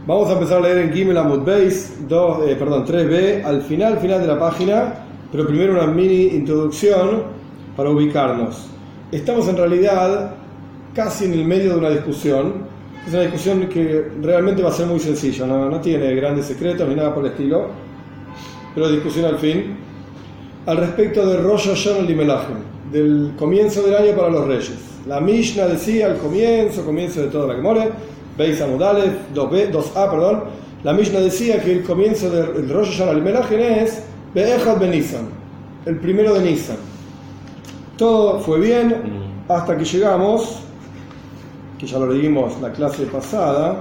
Vamos a empezar a leer en Gimel Amud Beis 3b, al final de la página, pero primero una mini introducción para ubicarnos. Estamos en realidad casi en el medio de una discusión. Es una discusión que realmente va a ser muy sencilla, no tiene grandes secretos ni nada por el estilo, pero discusión al fin, al respecto de Rosh Hashanah Limelachem, del comienzo del año para los reyes. La Mishnah decía al comienzo de toda la Gemara, Beis Amud Aleph, 2a, la Mishnah decía que el comienzo del Rosh Hashanah Limelachem es Be'echad Ben Nisan, el primero de Nisan. Todo fue bien hasta que llegamos, que ya lo leímos la clase pasada,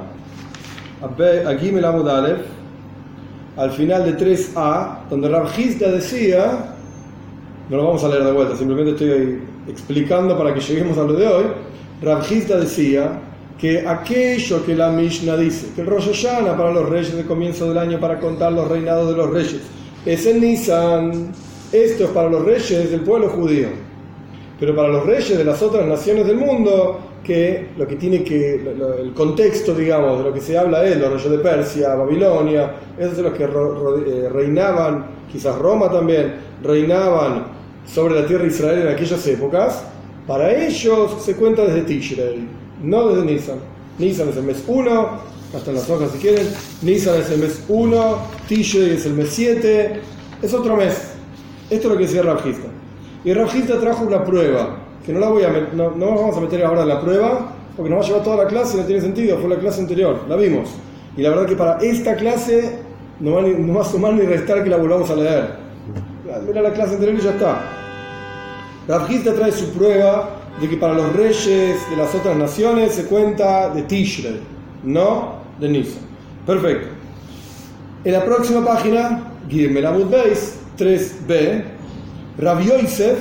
a Gimel Amud Aleph, al final de 3a, donde Rav Hizda decía, no lo vamos a leer de vuelta, simplemente estoy explicando para que lleguemos a lo de hoy. Rav Hizda decía que aquello que la Mishnah dice, que el Rosh Hashanah para los reyes del comienzo del año para contar los reinados de los reyes, es en Nisan, esto es para los reyes del pueblo judío, pero para los reyes de las otras naciones del mundo, que lo que tiene el contexto, digamos, de lo que se habla es los reyes de Persia, Babilonia, esos son los que reinaban, quizás Roma también, reinaban sobre la tierra de Israel en aquellas épocas. Para ellos se cuenta desde Tishrei, no desde Nisan. Nisan es el mes 1, hasta en las hojas si quieren, Nisan es el mes 1, Tishrei es el mes 7, es otro mes. Esto es lo que decía Rav Hizda. Y Rav Hizda trajo una prueba, que no vamos a meter ahora en la prueba, porque nos va a llevar toda la clase y no tiene sentido, fue la clase anterior, la vimos. Y la verdad que para esta clase no va a sumar ni restar que la volvamos a leer. Mira la clase anterior y ya está. Rav Hizda trae su prueba de que para los reyes de las otras naciones se cuenta de Tishrei, no de Nisan. Perfecto. En la próxima página, Gimel Amud Beis 3b, Rav Yosef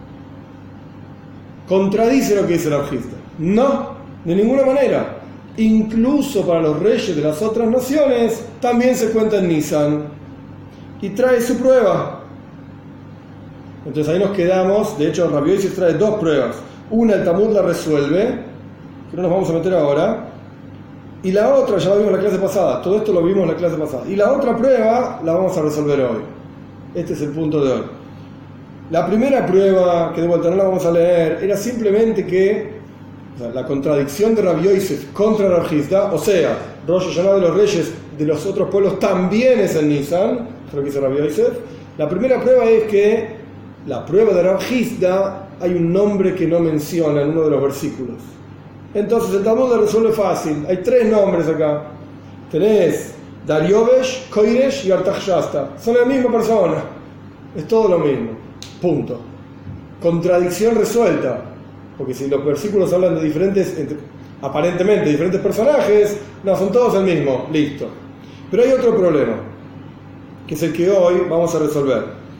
contradice lo que dice Rav Hizda. No, de ninguna manera. Incluso para los reyes de las otras naciones también se cuenta en Nisan. Y trae su prueba. Entonces ahí nos quedamos. De hecho, Rav Yosef trae dos pruebas. Una el Talmud la resuelve, que no nos vamos a meter ahora. Y la otra ya la vimos en la clase pasada. Todo esto lo vimos en la clase pasada. Y la otra prueba la vamos a resolver hoy. Este es el punto de hoy. La primera prueba, que de vuelta no la vamos a leer, era simplemente que la contradicción de Rav Yosef contra Rav Hizda, o sea, Rosh Hashanah de los reyes de los otros pueblos también es en Nisan, es lo que dice Rav Yosef. La primera prueba es que la prueba de Rav Hizda hay un nombre que no menciona en uno de los versículos. Entonces el Talmud la resuelve fácil, hay tres nombres acá. Tenés Dariovesh, Koiresh y Artaxasta, son la misma persona, es todo lo mismo. Punto. Contradicción resuelta, porque si los versículos hablan de aparentemente diferentes personajes, no, son todos el mismo, listo. Pero hay otro problema, que es el que hoy vamos a resolver.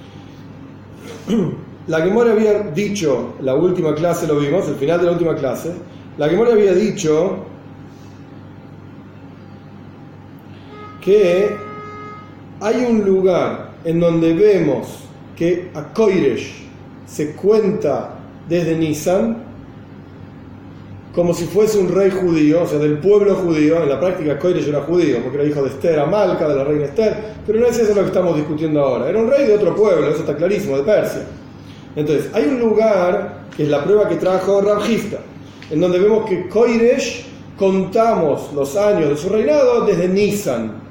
La Gemara había dicho, la última clase lo vimos, el final de la última clase, la Gemara había dicho que hay un lugar en donde vemos que a Koiresh se cuenta desde Nisan como si fuese un rey judío, o sea, del pueblo judío. En la práctica Koiresh era judío, porque era hijo de Esther Amalca, de la reina Esther, pero no es eso lo que estamos discutiendo ahora. Era un rey de otro pueblo, eso está clarísimo, de Persia. Entonces, hay un lugar, que es la prueba que trajo Rav Hizda, en donde vemos que Koiresh contamos los años de su reinado desde Nisan.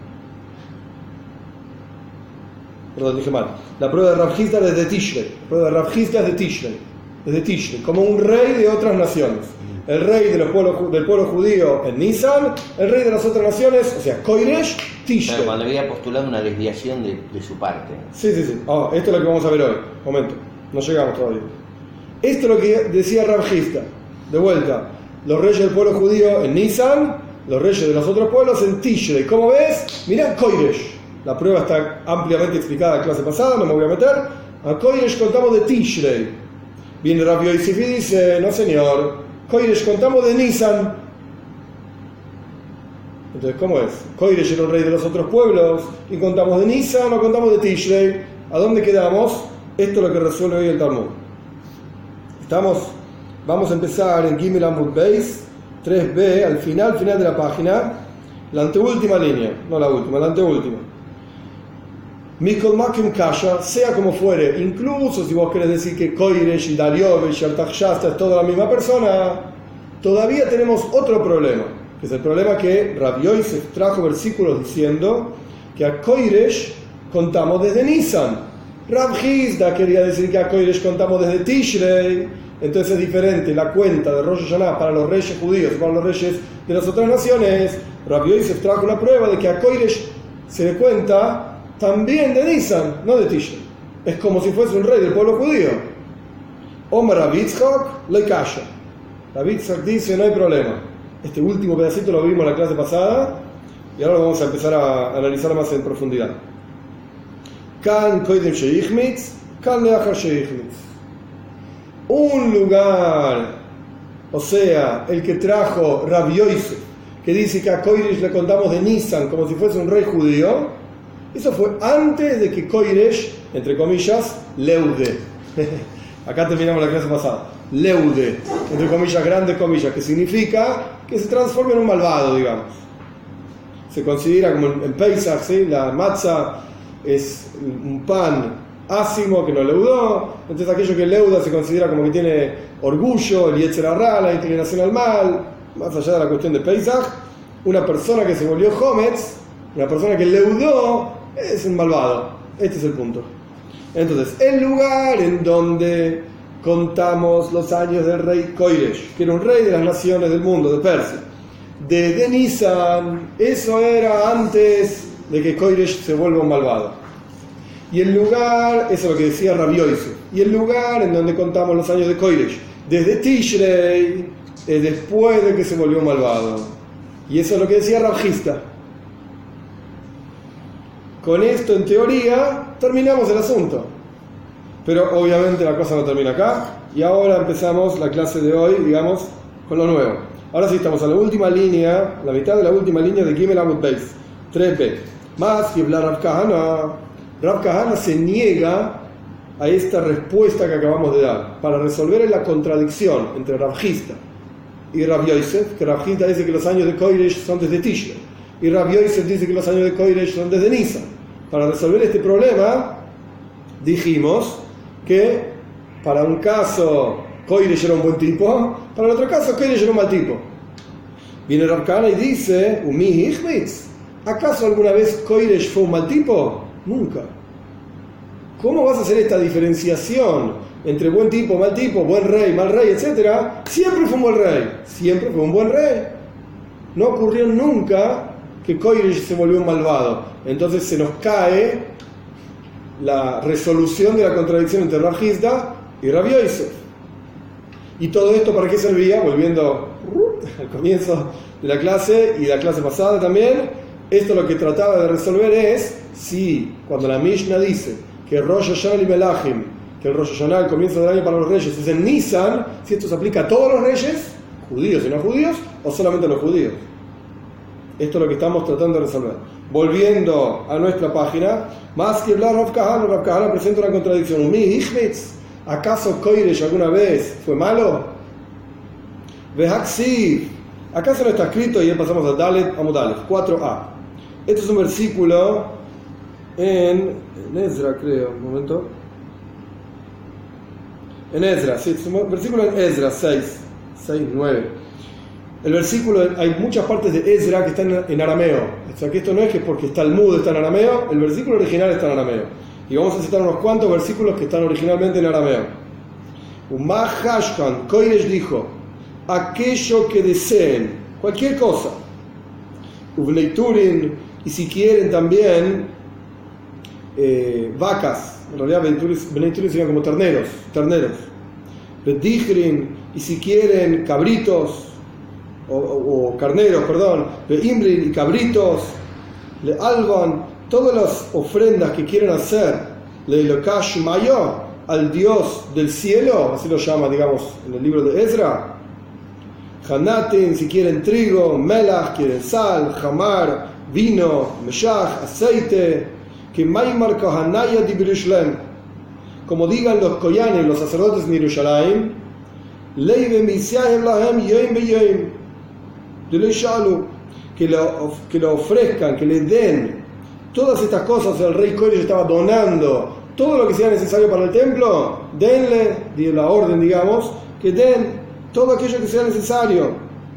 Perdón, dije mal. La prueba de Rav Hizda es de Tishrei. La prueba de Rav Hizda es de Tishrei, como un rey de otras naciones. El rey del pueblo judío en Nisan, el rey de las otras naciones, o sea, Koiresh, Tishrei. Pero cuando había postulado una desviación de su parte. Sí. Esto es lo que vamos a ver hoy. Momento, no llegamos todavía. Esto es lo que decía Rav Hizda. De vuelta, los reyes del pueblo judío en Nisan, los reyes de los otros pueblos en Tishrei. ¿Cómo ves? Mirá Koiresh. La prueba está ampliamente explicada en la clase pasada, no me voy a meter. A Koiresh contamos de Tishrei. Viene Rav Yosef y dice, no señor, Koiresh contamos de Nisan. Entonces, ¿cómo es? Koiresh era un rey de los otros pueblos y contamos de Nisan o contamos de Tishrei. ¿A dónde quedamos? Esto es lo que resuelve hoy el Talmud. Vamos a empezar en Gimel Amud Beis 3b, al final de la página. La anteúltima línea, no la última, la anteúltima. Mikol Makim Kasha, sea como fuere, incluso si vos querés decir que Koiresh y Dariovich y Artaxasta es toda la misma persona, todavía tenemos otro problema, que es el problema que Rabbi Yosef trajo versículos diciendo que a Koiresh contamos desde Nisan. Rab Hizda quería decir que a Koiresh contamos desde Tishrei, entonces es diferente la cuenta de Rosh Hashanah para los reyes judíos y para los reyes de las otras naciones. Rabbi Yosef trajo la prueba de que a Koiresh se le cuenta también de Nisan, no de Tishrei. Es como si fuese un rey del pueblo judío. Omar Rabbi Yitzchak le kasha. Rabbi Yitzchak dice, no hay problema. Este último pedacito lo vimos en la clase pasada y ahora lo vamos a empezar a analizar más en profundidad. Kan koidem sheichmitz, kan leachar sheichmitz. Un lugar, o sea, el que trajo Rabbi Yosef, que dice que a Koiresh le contamos de Nisan como si fuese un rey judío, eso fue antes de que Koiresh, entre comillas, leude. Acá terminamos la clase pasada. Leude, entre comillas, grandes comillas, que significa que se transforme en un malvado, digamos. Se considera como en Pesach, ¿sí? La matzah es un pan ácimo que no leudó, entonces aquello que leuda se considera como que tiene orgullo, el yetzer hará, la inclinación al mal, más allá de la cuestión de Pesach. Una persona que se volvió Hometz, una persona que leudó, es un malvado. Este es el punto. Entonces, el lugar en donde contamos los años del rey Koiresh, que era un rey de las naciones del mundo, de Persia, desde Nisan, eso era antes de que Koiresh se vuelva un malvado. Y el lugar, eso es lo que decía Rabbi Yosef, y el lugar en donde contamos los años de Koiresh, desde Tishrei, es después de que se volvió un malvado. Y eso es lo que decía Rab Hizda. Con esto, en teoría, terminamos el asunto. Pero obviamente la cosa no termina acá. Y ahora empezamos la clase de hoy, digamos, con lo nuevo. Ahora sí estamos a la última línea, la mitad de la última línea de Gimel Amud Beis, 3b. Más que hablar Rav Kahana. Rav Kahana se niega a esta respuesta que acabamos de dar para resolver la contradicción entre Rav Hizda y Rabbi Yosef, que Rav Hizda dice que los años de Koiresh son desde Tishrei y Rabbi Yosef dice que los años de Koiresh son desde Nisan. Para resolver este problema, dijimos que para un caso Koiresh era un buen tipo, para el otro caso Koiresh era un mal tipo. Viene Rav Kahana y dice, Umi Hichmitz, ¿acaso alguna vez Koiresh fue un mal tipo? Nunca. ¿Cómo vas a hacer esta diferenciación entre buen tipo, mal tipo, buen rey, mal rey, etcétera? Siempre fue un buen rey, siempre fue un buen rey. No ocurrió nunca que Koiresh se volvió un malvado. Entonces se nos cae la resolución de la contradicción entre Rab Hizda y Rabbi Yosef. ¿Y todo esto para qué servía? Volviendo al comienzo de la clase y de la clase pasada también, esto lo que trataba de resolver es si cuando la Mishnah dice que Rosh Hashanah y Melachim, que el Rosh Hashanah, el comienzo del año para los reyes, es en Nisan, si esto se aplica a todos los reyes, judíos y no judíos, o solamente a los judíos. Esto es lo que estamos tratando de resolver. Volviendo a nuestra página, más que hablar Rav Kahana presenta una contradicción. Umi Hichmitz, ¿acaso Koiresh alguna vez fue malo? Vehaksiv, ¿acaso no está escrito? Y ya pasamos a Dalet Amud Aleph, 4a. Este es un versículo en Ezra, creo, un momento. En Ezra, sí, es un versículo en Ezra 6, 9. El versículo, hay muchas partes de Ezra que están en arameo. O sea que esto no es que porque está el Talmud está en arameo, el versículo original está en arameo. Y vamos a citar unos cuantos versículos que están originalmente en arameo. Umah Hashkan, Koiresh dijo, aquello que deseen, cualquier cosa. Uvleiturin, y si quieren también vacas, en realidad Beneiturin serían como terneros. Bedijrin, y si quieren cabritos, o carneros, perdón, de Imrin y cabritos, le Alban, todas las ofrendas que quieren hacer, le Lokash Mayo, al Dios del cielo, así lo llama, digamos, en el libro de Ezra. Hanatin, si quieren trigo, Melach, quieren sal, Hamar, vino, Meshach, aceite, que Maimar Kohanaya di Jerusalén, como digan los koyanim, los sacerdotes en Jerusalén, Leive Misyahem Lahem Yoim Beyoim. que lo ofrezcan, que le den todas estas cosas. El rey Koresh estaba donando todo lo que sea necesario para el templo. Denle, de la orden, digamos, que den todo aquello que sea necesario.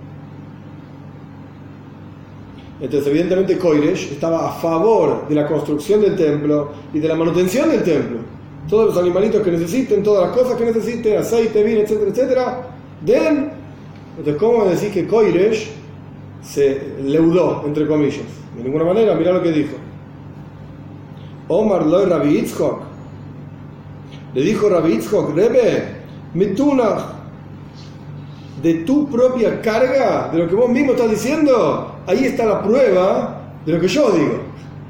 Entonces, evidentemente, Koresh estaba a favor de la construcción del templo y de la manutención del templo. Todos los animalitos que necesiten, todas las cosas que necesiten, aceite, vino, etcétera, etcétera, den. Entonces, ¿cómo decís que Koresh se leudó, entre comillas? De ninguna manera. Mirá lo que dijo. Omar loy Rabbi Yitzchok. Le dijo Rabbi Yitzchok: Rebbe, mitunach, de tu propia carga, de lo que vos mismo estás diciendo, ahí está la prueba de lo que yo digo.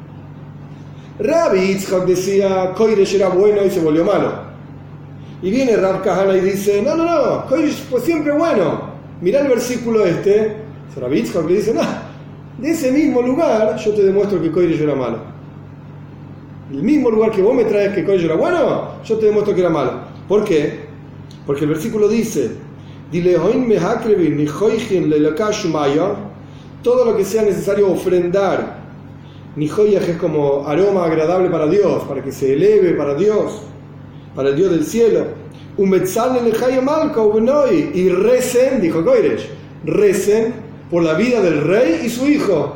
Rabbi Yitzchok decía: Koresh era bueno y se volvió malo. Y viene Rav Kahana y dice: no, Koresh fue siempre bueno. Mirá el versículo este. Rabbi Yitzchok le dice: no, de ese mismo lugar yo te demuestro que Koresh era malo. El mismo lugar que vos me traes que Koresh era bueno, yo te demuestro que era malo. ¿Por qué? Porque el versículo dice: todo lo que sea necesario ofrendar, nijoyaj es como aroma agradable para Dios, para que se eleve para Dios, para el Dios del cielo. Y recen, dijo Koresh, recen por la vida del rey y su hijo.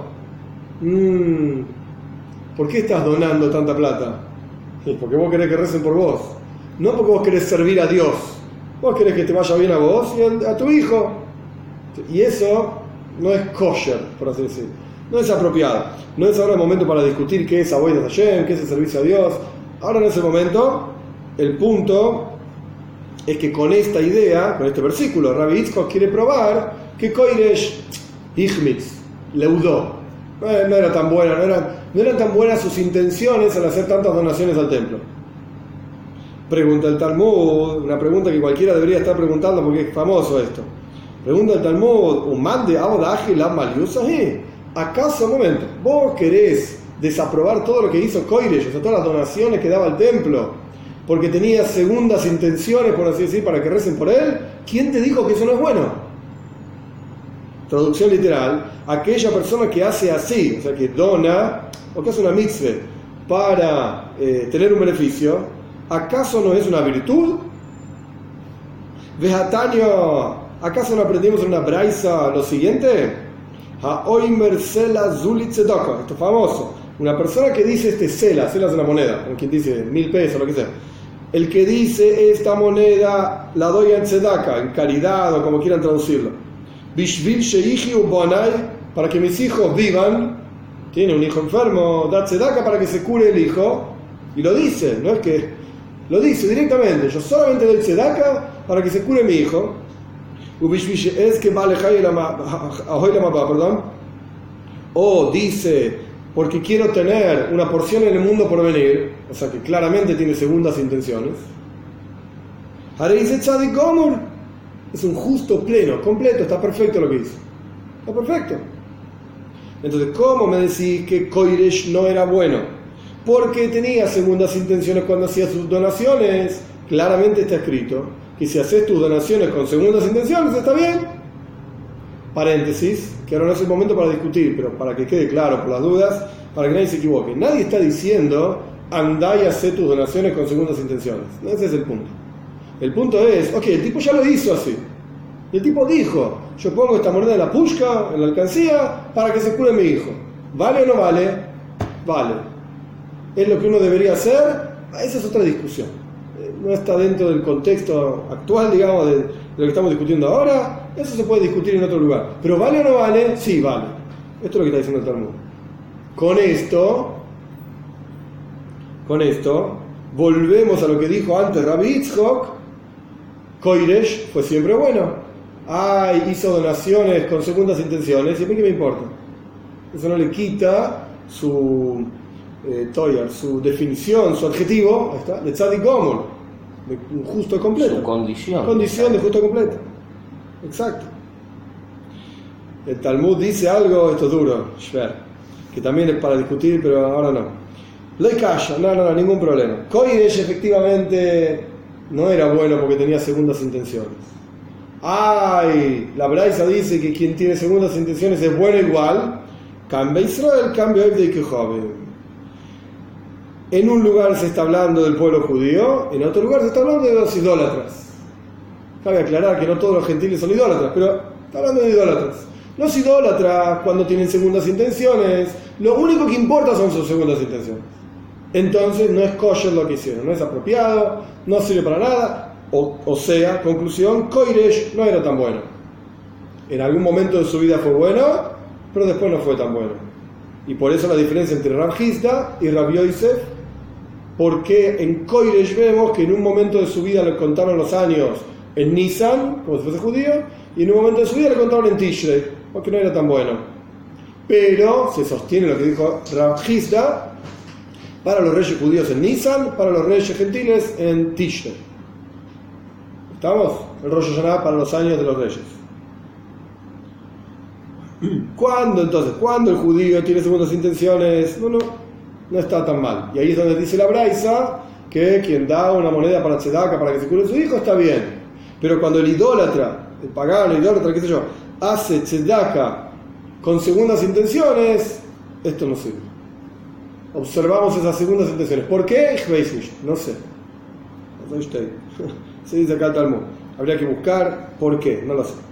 ¿Por qué estás donando tanta plata? Porque vos querés que recen por vos, no porque vos querés servir a Dios. Vos querés que te vaya bien a vos y a tu hijo. Y eso no es kosher, por así decirlo. No es apropiado. No es ahora el momento para discutir qué es Avodas Hashem, qué es el servicio a Dios. Ahora no es el momento. El punto es que con esta idea, con este versículo, Rabbi Yitzchok quiere probar que Koresh Ichmitz, leudó. No era tan buena, no eran tan buenas sus intenciones al hacer tantas donaciones al templo. Pregunta el Talmud, una pregunta que cualquiera debería estar preguntando porque es famoso esto. Pregunta el Talmud: ¿Umad de Abodaji la Maliusahi? ¿Acaso, un momento, vos querés desaprobar todo lo que hizo Koresh, o sea, todas las donaciones que daba al templo, porque tenía segundas intenciones, por así decir, para que recen por él? ¿Quién te dijo que eso no es bueno? Traducción literal: aquella persona que hace así, o sea, que dona o que hace una mitzvah para tener un beneficio, ¿acaso no es una virtud? Vejataño, ¿acaso no aprendimos en una braisa lo siguiente? Ha'oimer sela zuli tzedaka. Esto es famoso. Una persona que dice sela es una moneda, como quien dice 1.000 pesos, lo que sea. El que dice: esta moneda la doy en tzedaka, en caridad o como quieran traducirlo. Bishvil sheichi ubonai, para que mis hijos vivan. Tiene un hijo enfermo, da tzedaka para que se cure el hijo. Y lo dice, no es que lo dice directamente: yo solamente doy tzedaka para que se cure mi hijo. Es que vale perdón. O dice: porque quiero tener una porción en el mundo por venir, o sea que claramente tiene segundas intenciones. Ahora dice Tzadik Gomur, es un justo pleno, completo, está perfecto lo que hizo. Está perfecto. Entonces, ¿cómo me decís que Koresh no era bueno? Porque tenía segundas intenciones cuando hacía sus donaciones. Claramente está escrito que si haces tus donaciones con segundas intenciones, está bien. Paréntesis, que ahora no es el momento para discutir, pero para que quede claro por las dudas, para que nadie se equivoque. Nadie está diciendo: andá y hacé tus donaciones con segundas intenciones. No, ese es el punto. El punto es: ok, el tipo ya lo hizo así. Y el tipo dijo: yo pongo esta moneda en la pushka, en la alcancía, para que se cure mi hijo. ¿Vale o no vale? Vale. ¿Es lo que uno debería hacer? Esa es otra discusión. No está dentro del contexto actual, digamos, de lo que estamos discutiendo ahora. Eso se puede discutir en otro lugar. ¿Pero vale o no vale? Sí, vale. Esto es lo que está diciendo el Talmud. Con esto, volvemos a lo que dijo antes Rabbi Yitzchok. Koresh fue siempre bueno. Hizo donaciones con segundas intenciones. ¿Y a mí qué me importa? Eso no le quita su su definición, su adjetivo, está, de Tzadik Gomor, de un justo completo. Su condición. Condición de justo completo. Exacto. El Talmud dice algo, esto es duro, Shver, que también es para discutir, pero ahora no. Lo calla, no, ningún problema. Koresh efectivamente no era bueno porque tenía segundas intenciones. La Braisa dice que quien tiene segundas intenciones es bueno igual. Cambia Israel, cambia de que joven. En un lugar se está hablando del pueblo judío, en otro lugar se está hablando de los idólatras. Cabe aclarar que no todos los gentiles son idólatras, pero está hablando de idólatras. Los idólatras, cuando tienen segundas intenciones, lo único que importa son sus segundas intenciones. Entonces no es kosher lo que hicieron, no es apropiado, no sirve para nada. O sea, conclusión, Koiresh no era tan bueno. En algún momento de su vida fue bueno, pero después no fue tan bueno. Y por eso la diferencia entre Rav Hizda y Rav Yosef, porque en Koiresh vemos que en un momento de su vida le contaron los años en Nisan, como si fuese judío, y en un momento de su vida le contaron en Tishrei, porque no era tan bueno. Pero se sostiene lo que dijo Rav Hizda, para los reyes judíos en Nisan, para los reyes gentiles en Tishrei. ¿Estamos? El Rosh Hashanah para los años de los reyes. ¿Cuándo entonces? ¿Cuándo el judío tiene segundas intenciones? No está tan mal. Y ahí es donde dice la Braisa que quien da una moneda para tzedaka para que se cure su hijo está bien. Pero cuando el idólatra, el pagano, el idólatra, qué sé yo, hace tzedaka con segundas intenciones, esto no sirve. Observamos esas segundas intenciones. ¿Por qué? No sé. Se dice acá el Talmud. Habría que buscar por qué. No lo sé.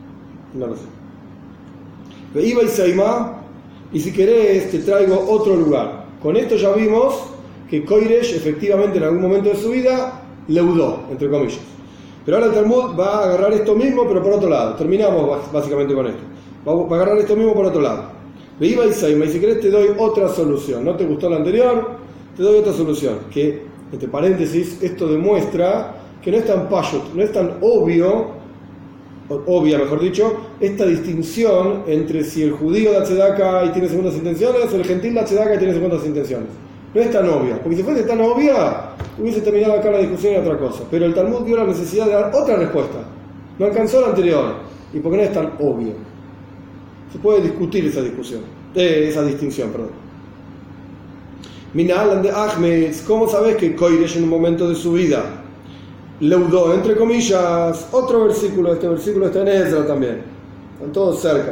Iba y Seima, y si querés te traigo otro lugar. Con esto ya vimos que Koiresh efectivamente en algún momento de su vida leudó, entre comillas. Pero ahora el Talmud va a agarrar esto mismo, pero por otro lado. Terminamos básicamente con esto. Va a agarrar esto mismo por otro lado. Iba y Seima, y si querés te doy otra solución. ¿No te gustó la anterior? Te doy otra solución. Que, entre paréntesis, esto demuestra que no es tan payut, no es tan obvia, mejor dicho, esta distinción entre si el judío da tzedaka y tiene segundas intenciones o el gentil da tzedaka y tiene segundas intenciones. No es tan obvia, porque si fuese tan obvia, hubiese terminado acá la discusión en otra cosa. Pero el Talmud dio la necesidad de dar otra respuesta. No alcanzó la anterior. ¿Y por qué no es tan obvio? Se puede discutir esa distinción, perdón. Minalan de Ahmed, ¿cómo sabes que Koiresh en un momento de su vida leudó, entre comillas? Otro versículo, este versículo está en Ezra también, están todos cerca.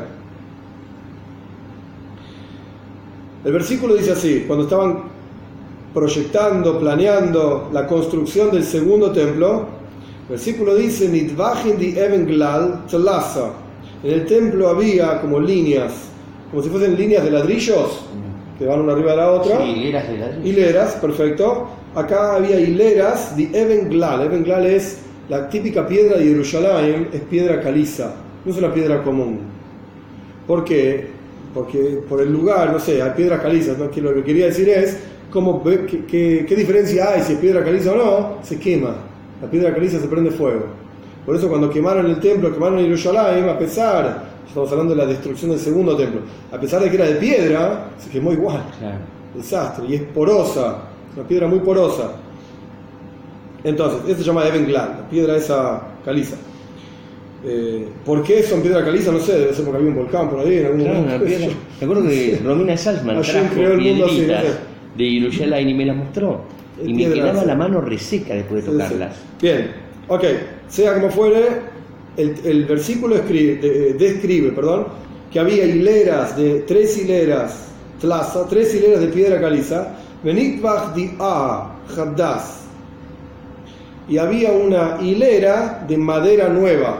El versículo dice así: cuando estaban proyectando, planeando la construcción del segundo templo, el versículo dice: Nitvachin di Even Glal Tlasa. En el templo había como líneas, como si fuesen líneas de ladrillos que van una arriba de la otra. Sí, hileras de ladrillos. Hileras, perfecto. Acá había hileras de Even Glal. Even Glal es la típica piedra de Jerusalén, es piedra caliza, no es una piedra común. ¿Por qué? Porque por el lugar, no sé, hay piedras calizas, ¿no? Que lo que quería decir es qué diferencia hay si es piedra caliza o no. Se quema, la piedra caliza se prende fuego. Por eso cuando quemaron el templo, quemaron Jerusalén, a pesar, estamos hablando de la destrucción del segundo templo, a pesar de que era de piedra, se quemó igual. Claro. Desastre, y es porosa, una piedra muy porosa. Entonces, esto se llama Even Glal, la piedra esa caliza. ¿Por qué son piedra caliza? No sé, debe ser porque había un volcán por ahí en algún momento. Me acuerdo que Romina Salzman trajo piedritas de Jerusalén y me las mostró. Y me quedaba la mano reseca después de tocarlas. Bien, ok, sea como fuere, el versículo describe que había hileras de tres hileras de piedra caliza, Benitvach di Habdas, y había una hilera de madera nueva,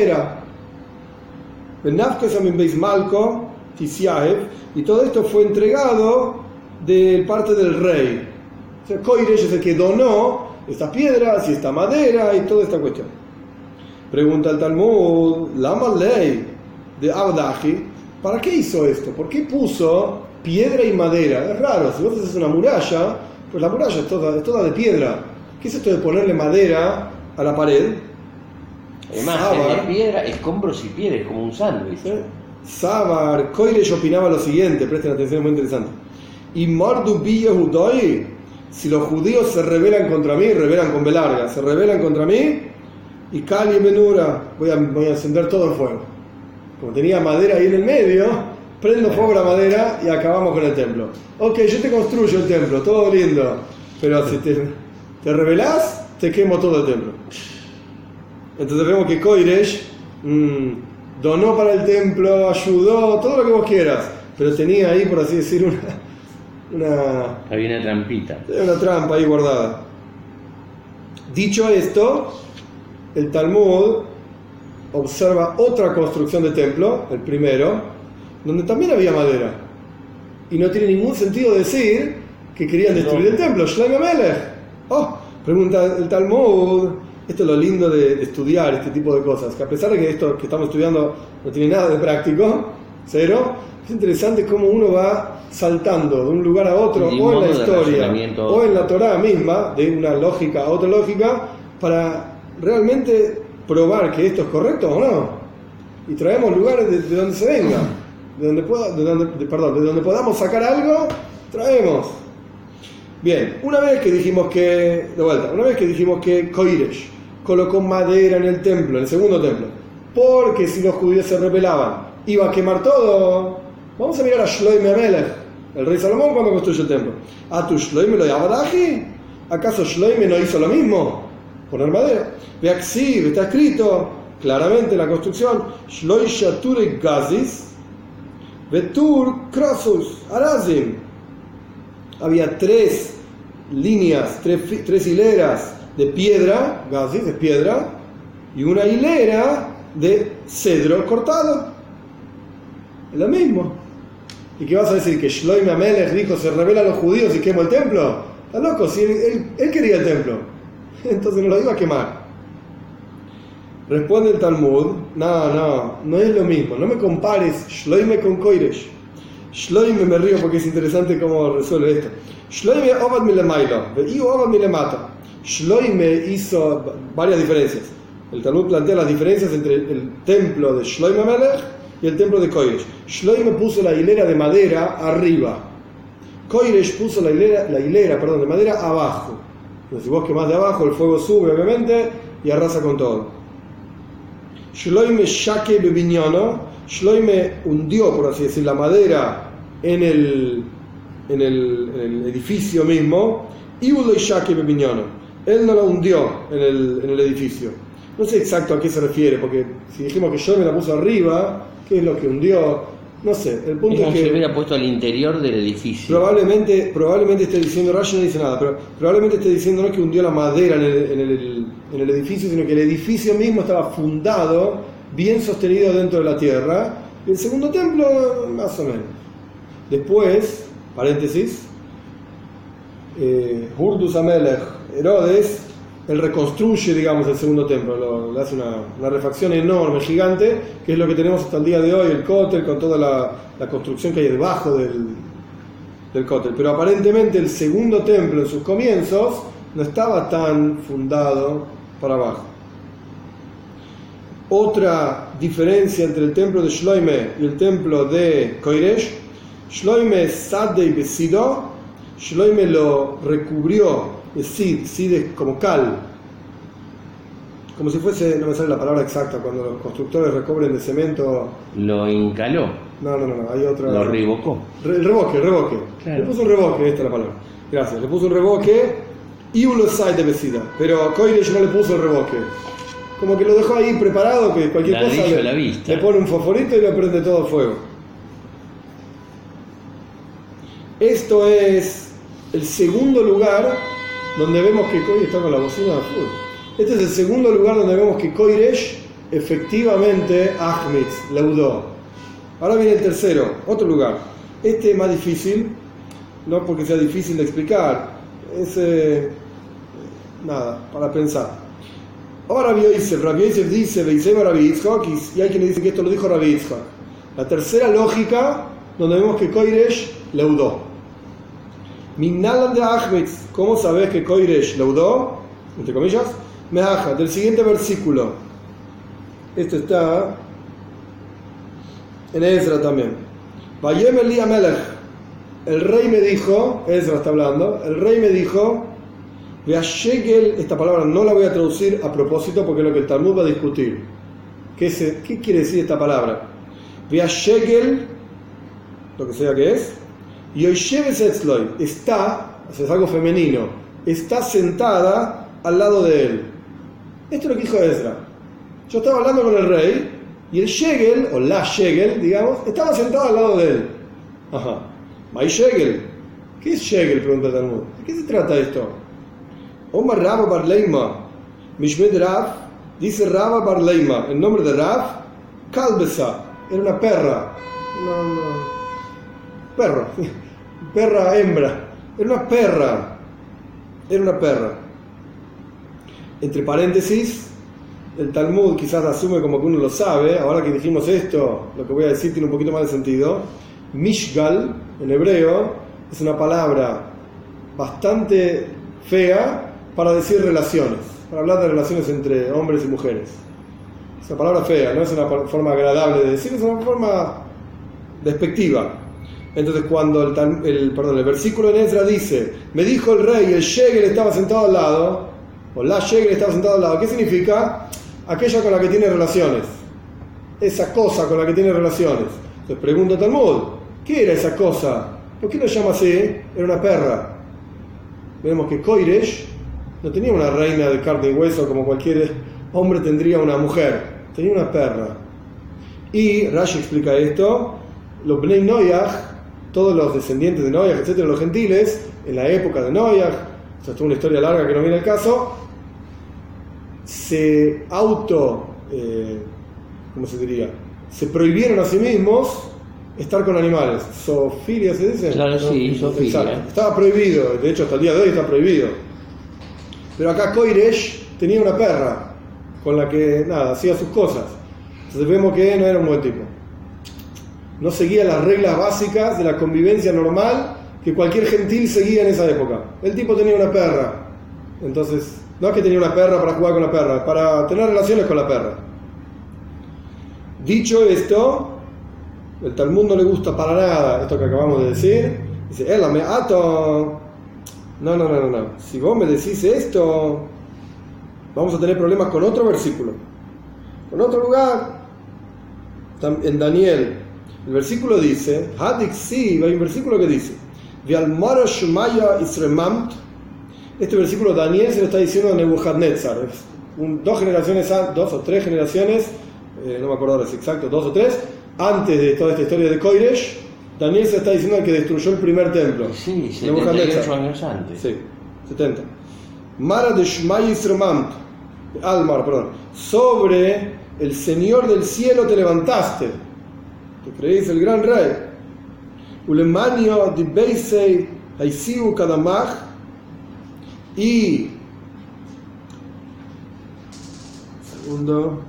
y todo esto fue entregado de parte del rey. O sea, Koiresh es el que donó estas piedras y esta madera y toda esta cuestión. Pregunta el Talmud: Lama ley de Abdahi, ¿para qué hizo esto? ¿Por qué puso piedra y madera? Es raro, si vos haces una muralla, pues la muralla es toda de piedra. ¿Qué es esto de ponerle madera a la pared? Además, de piedra, escombros y piedra, es como un sándwich. Sabar, Koiresh opinaba lo siguiente, presten atención, es muy interesante. Y Mardu Yehudoi, si los judíos se rebelan contra mí, rebelan con B larga, se rebelan contra mí, y Kali y Benura, voy a encender todo el fuego. Como tenía madera ahí en el medio, prendo fuego a la madera y acabamos con el templo. Ok, yo te construyo el templo, todo lindo, pero si te rebelás, te quemo todo el templo. Entonces vemos que Koiresh donó para el templo, ayudó, todo lo que vos quieras. pero tenía ahí, por así decir, había una trampita. Una trampa ahí guardada. Dicho esto, el Talmud observa otra construcción de templo, el primero, donde también había madera. Y no tiene ningún sentido decir que querían destruir el templo. Shlomo HaMelech. Pregunta el Talmud. Esto es lo lindo de estudiar este tipo de cosas, que a pesar de que esto que estamos estudiando no tiene nada de práctico, cero, es interesante cómo uno va saltando de un lugar a otro, o en la historia, o en la Torá misma, de una lógica a otra lógica, para realmente probar que esto es correcto o no. Y traemos lugares de donde se venga, de donde podamos sacar algo, traemos. Bien, una vez que dijimos que Koiresh colocó madera en el templo, en el segundo templo, porque si los judíos se rebelaban, iba a quemar todo. Vamos a mirar a Shlomo HaMelech, el rey Salomón, cuando construyó el templo. ¿Tu Shlomo lo Yabadaji? ¿Acaso Shlomo no hizo lo mismo? Poner madera. Veaxiv, está escrito claramente en la construcción: Shloisha Ture Gazis, Vetur Krosus Arazim. Había 3 líneas, 3 hileras de piedra, Gazis es piedra, y una hilera de cedro cortado. Es lo mismo. ¿Y qué vas a decir? ¿Que Shlomo HaMelech dijo se rebelan los judíos y quemó el templo? Está loco, si él quería el templo, entonces no lo iba a quemar. Responde el Talmud: no es lo mismo, no me compares Shlomo con Koiresh. Shlomo, me río porque es interesante cómo resuelve esto. Shlomo obad milemailo, ve'iu obad milemata. Shlomo hizo varias diferencias. El Talmud plantea las diferencias entre el templo de Shlomo HaMelech y el templo de Koiresh. Shlomo puso la hilera de madera arriba. Koiresh puso la hilera de madera abajo. Entonces, si vos quemás de abajo, el fuego sube obviamente y arrasa con todo. Shlomo shake bebiñano. Shlomo hundió, por así decir, la madera en el edificio mismo. Y Ulo shake bebiñano. Él no la hundió en el edificio. No sé exacto a qué se refiere, porque si dijimos que Shlomo la puso arriba, ¿qué es lo que hundió? No sé, el punto es que se hubiera puesto al interior del edificio. Probablemente esté diciendo, Rashi no dice nada, pero probablemente esté diciendo no que hundió la madera en el edificio, sino que el edificio mismo estaba fundado, bien sostenido dentro de la tierra. Y el segundo templo, más o menos. Después, paréntesis, Hurdus HaMelech, Herodes, él reconstruye, digamos, el segundo templo, le hace una refacción enorme, gigante, que es lo que tenemos hasta el día de hoy, el Kotel, con toda la construcción que hay debajo del Kotel. Pero aparentemente el segundo templo en sus comienzos no estaba tan fundado para abajo. Otra diferencia entre el templo de Shlomo y el templo de Koiresh: Shlomo Sadei Besido, Shlomo lo recubrió de sid es como cal, como si fuese, no me sale la palabra exacta, cuando los constructores recubren de cemento. Lo encaló. No, hay otra. Lo revocó. El revoque. Claro. Le puso un revoque, esta es la palabra. Gracias. Le puso un revoque y un losai de besida. Pero Koiresh no le puso el revoque. Como que lo dejó ahí preparado, que cualquier cosa le pone un fosforito y le prende todo fuego. Esto es el segundo lugar donde vemos que Koiresh está con la bocina de fuego. Este es el segundo lugar donde vemos que Koiresh efectivamente Achmitz, leudó. Ahora viene el tercero, otro lugar. Este es más difícil, no porque sea difícil de explicar, es para pensar. Ahora Rabbi Yosef dice, Veisema Rabbi Yitzchak, y hay quien dice que esto lo dijo Rabbi Yitzchak. La tercera lógica, donde vemos que Koiresh leudó. Minnalan de Achmitz, ¿cómo sabes que Koiresh leudó? Entre comillas, Meaja, del siguiente versículo. Esto está en Ezra también. Vayem Eli Amelech, el rey me dijo, Ezra está hablando, el rey me dijo, Veashegel, esta palabra no la voy a traducir a propósito porque es lo que el Talmud va a discutir. ¿Qué quiere decir esta palabra? Veashegel, lo que sea que es, y Oisheves Etzloi, está, es algo femenino, está sentada al lado de él. Esto es lo que dijo Ezra. Yo estaba hablando con el rey y el Shegel, o la Shegel, digamos, estaba sentado al lado de él. Ajá. ¿May Shegel? ¿Qué es Shegel?, pregunta el Talmud. ¿De qué se trata esto? Omar Rabba Bar Leima, Mishmed Rav, dice Rabba Bar Leima, el nombre de Rav, Kalbesa, era una perra, perra hembra, era una perra. Entre paréntesis, el Talmud quizás asume como que uno lo sabe. Ahora que dijimos esto, lo que voy a decir tiene un poquito más de sentido. Mishgal, en hebreo, es una palabra bastante fea para decir relaciones, para hablar de relaciones entre hombres y mujeres. Es una palabra fea, no es una forma agradable de decir, es una forma despectiva. Entonces cuando el versículo en Ezra dice, me dijo el rey, el Shegel estaba sentado al lado, o la Shegel estaba sentado al lado, ¿qué significa? Aquella con la que tiene relaciones, esa cosa con la que tiene relaciones. Entonces pregunta Talmud, ¿qué era esa cosa? ¿Por qué lo llama así? Era una perra. Vemos que Koiresh no tenía una reina de carne y hueso como cualquier hombre tendría una mujer, tenía una perra. Y Rashi explica esto, los Bnei Noyaj, todos los descendientes de Noyaj, etcétera, los gentiles, en la época de Noyaj, esto es una historia larga que no viene al caso, se ¿cómo se diría? Se prohibieron a sí mismos estar con animales. Zoofilia se dice. Claro, ¿no? Sí, zoofilia. Estaba prohibido, de hecho hasta el día de hoy está prohibido. Pero acá Koiresh tenía una perra con la que hacía sus cosas. Entonces vemos que no era un buen tipo. No seguía las reglas básicas de la convivencia normal que cualquier gentil seguía en esa época. El tipo tenía una perra. Entonces, no es que tenía una perra para jugar con la perra, para tener relaciones con la perra. Dicho esto, el Talmud no le gusta para nada esto que acabamos de decir. Dice, me ato. No. Si vos me decís esto, vamos a tener problemas con otro versículo. Con otro lugar. En Daniel, el versículo dice, Hadik si, hay un versículo que dice, este versículo Daniel se lo está diciendo a Nebuchadnezzar. Dos o tres generaciones, no me acuerdo ahora si exacto, 2 o 3, antes de toda esta historia de Koiresh, Daniel se está diciendo al que destruyó el primer templo. Sí, 78 años antes. Sí, 70. Mara de Shmai Yisromant, Almar, perdón. Sobre el Señor del cielo te levantaste. ¿Te creéis el gran rey? Ulemanio de Beisei Haisiu Kadamach. Y. Segundo.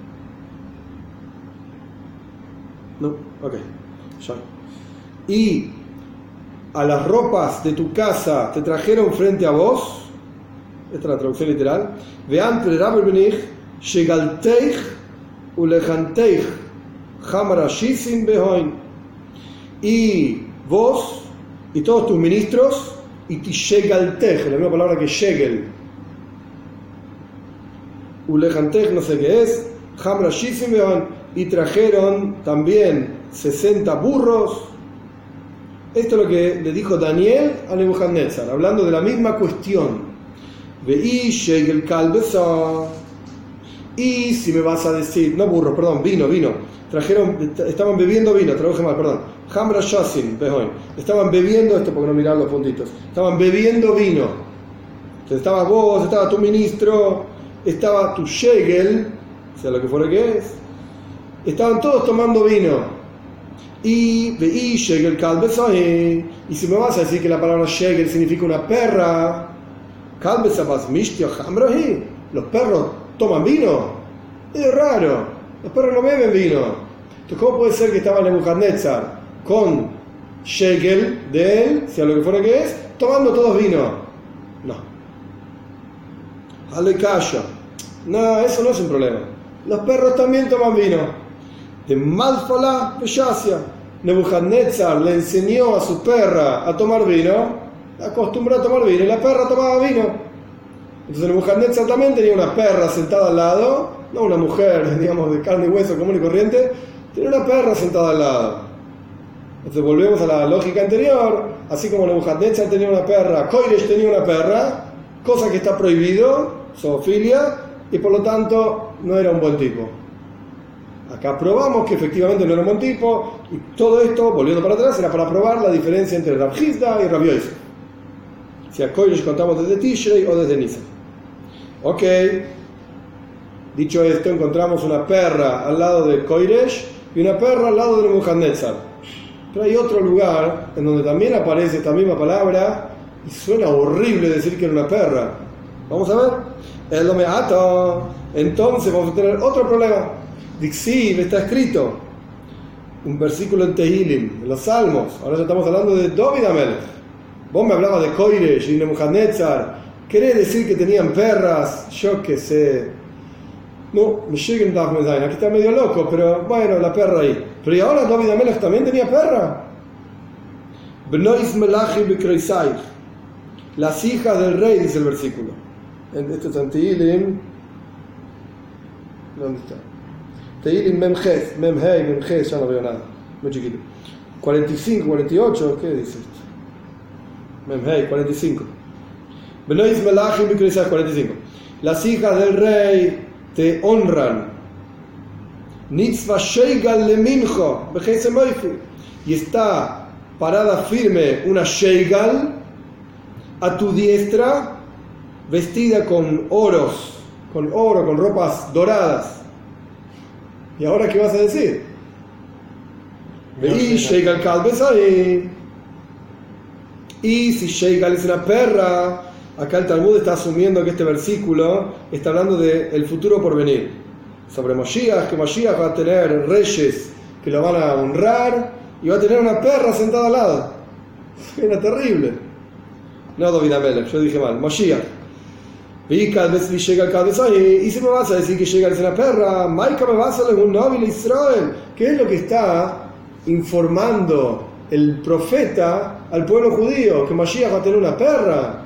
No, ok. Ya. Y a las ropas de tu casa te trajeron frente a vos. Esta es la traducción literal. Vean Rabbenich, Shegalteich, Ulejanteich, Hamarashisim Behoin. Y vos y todos tus ministros, y Tishegalteich, la misma palabra que Shegel. Ulejanteich, no sé qué es, Hamarashisim Behoin. Y trajeron también 60 burros. Esto es lo que le dijo Daniel a Nebuchadnezzar, hablando de la misma cuestión. Veí Shegel Kalbesa. Y si me vas a decir, no burros, perdón, vino. Estaban bebiendo vino, traduje mal, perdón. Hamra Shasin, Behoin. Estaban bebiendo, esto porque no mirar los puntitos. Estaban bebiendo vino. Entonces estaba vos, estaba tu ministro, estaba tu Shegel, sea lo que fuera que es. Estaban todos tomando vino. Y veí Shegel Kalbesa. Y si me vas a decir que la palabra Shegel significa una perra, Kalbesa vas Mishtio Hamrahi. Los perros toman vino. Es raro. Los perros no beben vino. Entonces, ¿cómo puede ser que estaba Nebuchadnezzar con Shegel de él, sea lo que fuera que es, tomando todos vino? No. Alekasha. No, eso no es un problema. Los perros también toman vino. De Malfala Peshasia. Nebuchadnezzar le enseñó a su perra a tomar vino, acostumbró a tomar vino, y la perra tomaba vino. Entonces Nebuchadnezzar también tenía una perra sentada al lado, no una mujer, digamos, de carne y hueso común y corriente, tenía una perra sentada al lado. Entonces volvemos a la lógica anterior, así como Nebuchadnezzar tenía una perra, Koiresh tenía una perra, cosa que está prohibido, zoofilia, y por lo tanto no era un buen tipo. Acá probamos que efectivamente no era un buen tipo, y todo esto, volviendo para atrás, era para probar la diferencia entre Rav Hizda y Rav Yosef. Si a Koiresh contamos desde Tishrei o desde Nisan. Ok. Dicho esto, encontramos una perra al lado de Koiresh y una perra al lado de Nebuchadnezzar. Pero hay otro lugar en donde también aparece esta misma palabra y suena horrible decir que era una perra. Vamos a ver. El lo me ato. Entonces vamos a tener otro problema. Dixiv está escrito. Un versículo en Tehilim, en los Salmos. Ahora ya estamos hablando de David Amelech. Vos me hablabas de Koiresh y Nebuchadnezzar. ¿Querés decir que tenían perras? Yo qué sé. No, me lleguen Dachmezain. Aquí está medio loco, pero bueno, la perra ahí. Pero ¿y ahora David Amelech también tenía perra? Benois Melachi Bekreisai. Las hijas del rey, dice el versículo. Esto está en Tehilim. ¿Dónde está? Tehilim Memhes, ya no veo nada. Muy chiquito. 45, 48, ¿qué dice esto? Memhei, 45. Benois Melachim Bekreisai, 45. Las hijas del rey te honran. Nitzva Sheigal Lemincho, Bejeise Moifi. Y está parada firme una Sheigal a tu diestra, vestida con oros, con oro, con ropas doradas. ¿Y ahora qué vas a decir? Veí Sheigal Kalbesai. Y si Sheigal es una perra, acá el Talmud está asumiendo que este versículo está hablando del futuro por venir. Sobre Moshiach, que Moshiach va a tener reyes que lo van a honrar y va a tener una perra sentada al lado. Era terrible. No David Amelech, yo dije mal. Moshiach. Y si me vas a decir que Sheigal es una perra, Maika me vas a leer un nóbil Israel. ¿Qué es lo que está informando el profeta al pueblo judío? ¿Que Mashiach va a tener una perra?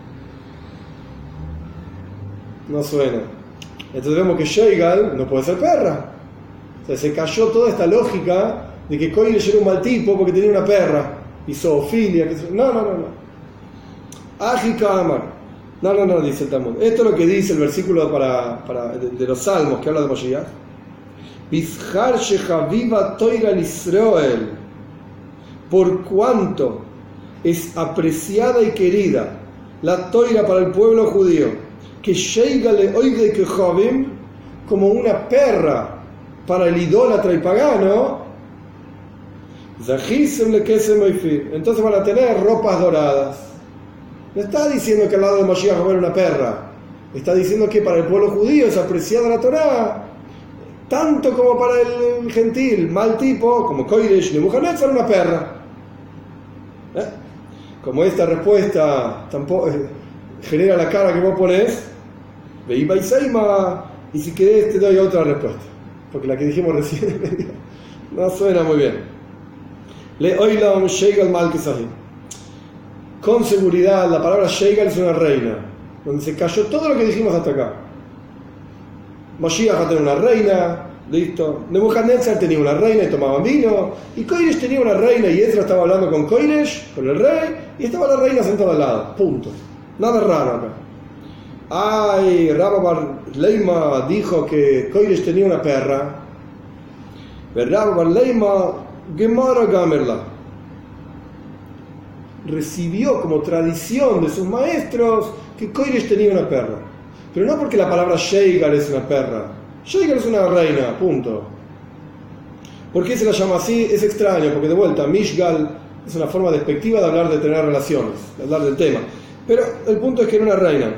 No suena. Entonces vemos que Sheigal no puede ser perra. O sea, se cayó toda esta lógica de que Koiresh era un mal tipo porque tenía una perra y zoofilia. No. Ajika Amar. No, dice el Talmud. Esto es lo que dice el versículo de los Salmos que habla de Mashiach. Bizhar shechaviva toira Israel. Por cuanto es apreciada y querida la toira para el pueblo judío, que Sheigale oide que Jovim, como una perra para el idólatra y pagano, entonces van a tener ropas doradas. No está diciendo que al lado de Mashiach va a haber una perra, está diciendo que para el pueblo judío es apreciada la Torá, tanto como para el gentil, mal tipo, como Koiresh, Nebuchadnezzar, una perra. Como esta respuesta tampoco genera la cara que vos ponés, Veiba y Seima, y si querés te doy otra respuesta, porque la que dijimos recién no suena muy bien. Le oilam Sheigal Malkesahim. Con seguridad, la palabra Sheigal es una reina, donde se cayó todo lo que dijimos hasta acá. Moshiach va a tener una reina, listo. Nebuchadnezzar tenía una reina y tomaban vino. Y Koiresh tenía una reina y Ezra estaba hablando con Koiresh, con el rey, y estaba la reina sentada al lado. Punto. Nada raro acá. Ay, Rabba Bar Leima dijo que Koiresh tenía una perra. Rabba Bar Leima Gemara Gamerla. Recibió como tradición de sus maestros que Koiresh tenía una perra. Pero no porque la palabra Sheigal es una perra. Sheigal es una reina, punto. ¿Por qué se la llama así? Es extraño, porque de vuelta, Mishgal es una forma despectiva de hablar de tener relaciones, de hablar del tema. Pero el punto es que era una reina.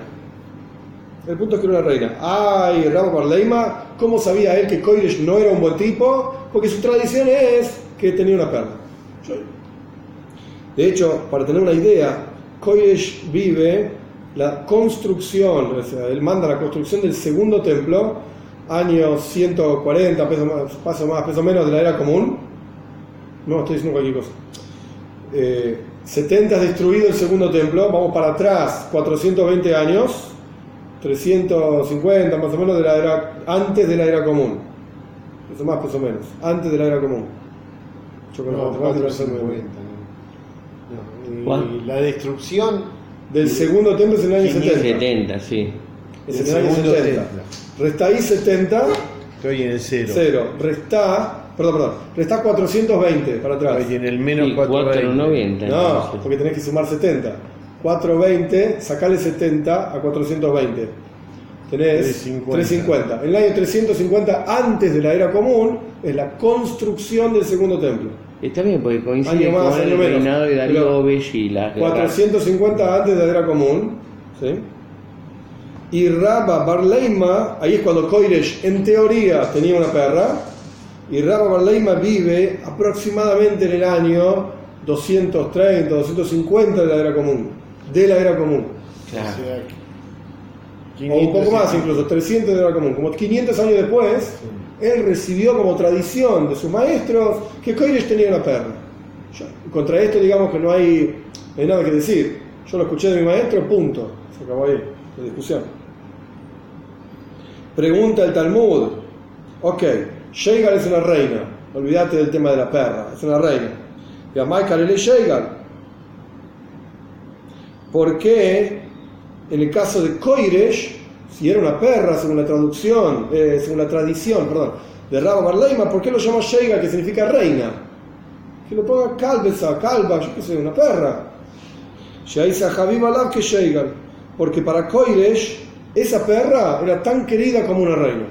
Ay, Rabba Bar Leima, ¿cómo sabía él que Koiresh no era un buen tipo? Porque su tradición es que tenía una perra. De hecho, para tener una idea, Koiresh vive la construcción, o sea, él manda la construcción del segundo templo, años 140, peso menos de la era común. No, estoy diciendo cualquier cosa. 70 destruido el segundo templo, vamos para atrás 420 años, 350 más o menos de la era, antes de la era común. Peso más, peso menos, antes de la era común. Yo con la matemática y la destrucción del segundo templo es en el año 70. 70, sí. Es en el año 70. Resta ahí 70 Estoy en el 0. 0. Restá 420 para atrás. Estoy en el menos Sí, 490. 490. No, entonces. porque tenés que sumar 70. 420, sacale 70 a 420. Tenés 350. En el año 350 antes de la era común es la construcción del segundo templo. Está bien, porque coincide Año más, con el año menos. reinado de Pero Darío y las guerras. 450 antes de la era común, ¿sí? Y Rabba Bar Leima, ahí es cuando Koiresh en teoría tenía una perra, y Rabba Bar Leima vive aproximadamente en el año 230, 250 de la era común. Claro. O sea, O un poco más, incluso 300 de la era común. Como 500 años después, él recibió como tradición de sus maestros que Koiresh tenía una perra. Contra esto, digamos que no hay nada que decir. Yo lo escuché de mi maestro, punto. Se acabó ahí la discusión. Pregunta el Talmud. Ok, Sheigal es una reina. Olvídate del tema de la perra. Es una reina. Y a Michael le Sheigal. ¿Por qué en el caso de Koiresh, si era una perra, según la tradición, de Rabba Bar Leima, ¿por qué lo llama Sheigal, que significa reina? Que lo ponga calva, yo qué sé, una perra. Sheisa Habib Alab que Sheigal. Porque para Koiresh, esa perra era tan querida como una reina.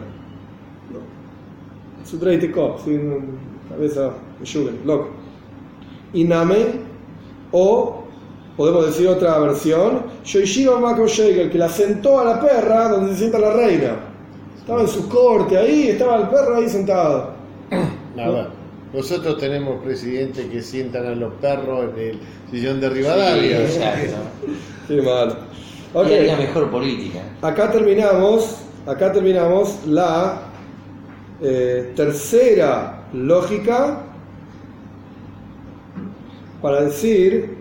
Su treitecó, sin cabeza de sugar, loco. Y Name, o podemos decir otra versión, Shoishiva Mako Sheigal, que la sentó a la perra donde se sienta la reina. Estaba en su corte ahí, estaba el perro ahí sentado. Nada. Nosotros tenemos presidentes que sientan a los perros en el sillón de Rivadavia. Sí, exacto. Qué mal. Y es Okay. la mejor política. Acá terminamos la tercera lógica para decir.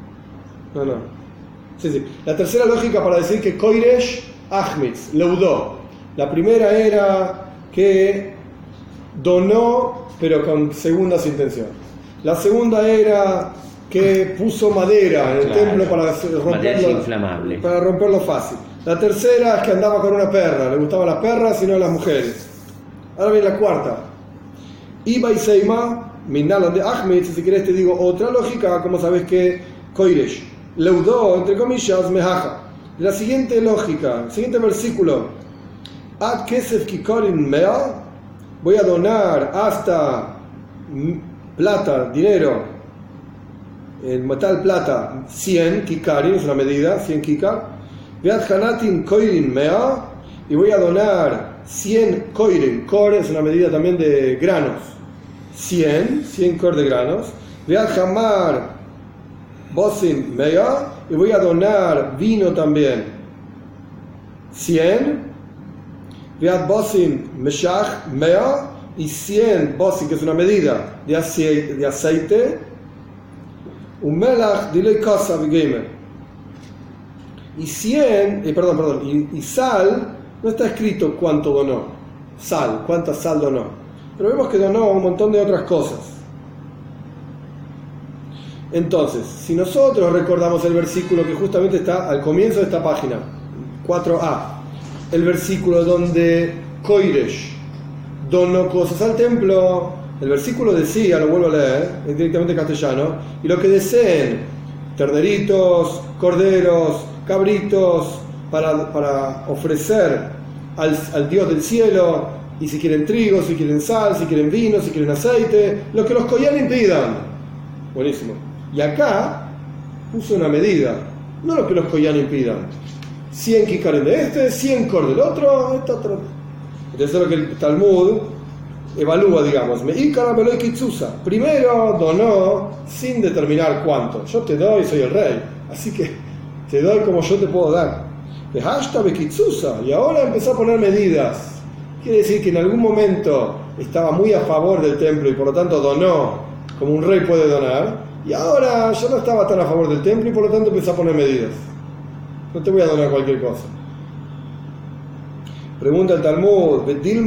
La tercera lógica para decir que Koiresh Achmitz leudó. La primera era que donó, pero con segundas intenciones. La segunda era que puso madera en el templo para romperlo fácil. La tercera es que andaba con una perra, le gustaban las perras y no las mujeres. Ahora viene la cuarta. Iba y Seima, Minalan de Ahmed, si querés te digo otra lógica, como sabes que Koiresh leudó, entre comillas, mejaja. La siguiente lógica, el siguiente versículo, Ad Kesef Kikorin Mea, voy a donar hasta plata, dinero, el metal plata, 100 kikarin, es una medida, 100 kikar, Veat Hanatin Koirin Mea, y voy a donar 100 koirin, kor es una medida también de granos, 100 kor de granos, Veat Hamar Bosin Mea, y voy a donar vino también, 100, Veat Bosin Meshach Mea, y 100 bosin, que es una medida de aceite, un melach dilei casa gamer. Y 100, y sal, no está escrito cuánto donó, cuánta sal donó, pero vemos que donó un montón de otras cosas. Entonces, si nosotros recordamos el versículo que justamente está al comienzo de esta página, 4a, el versículo donde Koiresh donó cosas al templo, el versículo decía, lo vuelvo a leer, es directamente en castellano, y lo que deseen, terneritos, corderos, cabritos, para ofrecer al Dios del cielo, y si quieren trigo, si quieren sal, si quieren vino, si quieren aceite, lo que los koyanim pidan. Buenísimo. Y acá puso una medida, no lo que los koyanim pidan. 100 kikarim de 100 kor del otro, otro. Entonces es lo que el Talmud evalúa, digamos. Primero donó sin determinar cuánto. Yo te doy, soy el rey, así que te doy como yo te puedo dar. Y ahora empezó a poner medidas. Quiere decir que en algún momento estaba muy a favor del templo y por lo tanto donó como un rey puede donar, y ahora ya no estaba tan a favor del templo y por lo tanto empezó a poner medidas. No te voy a donar cualquier cosa. Pregunta el Talmud,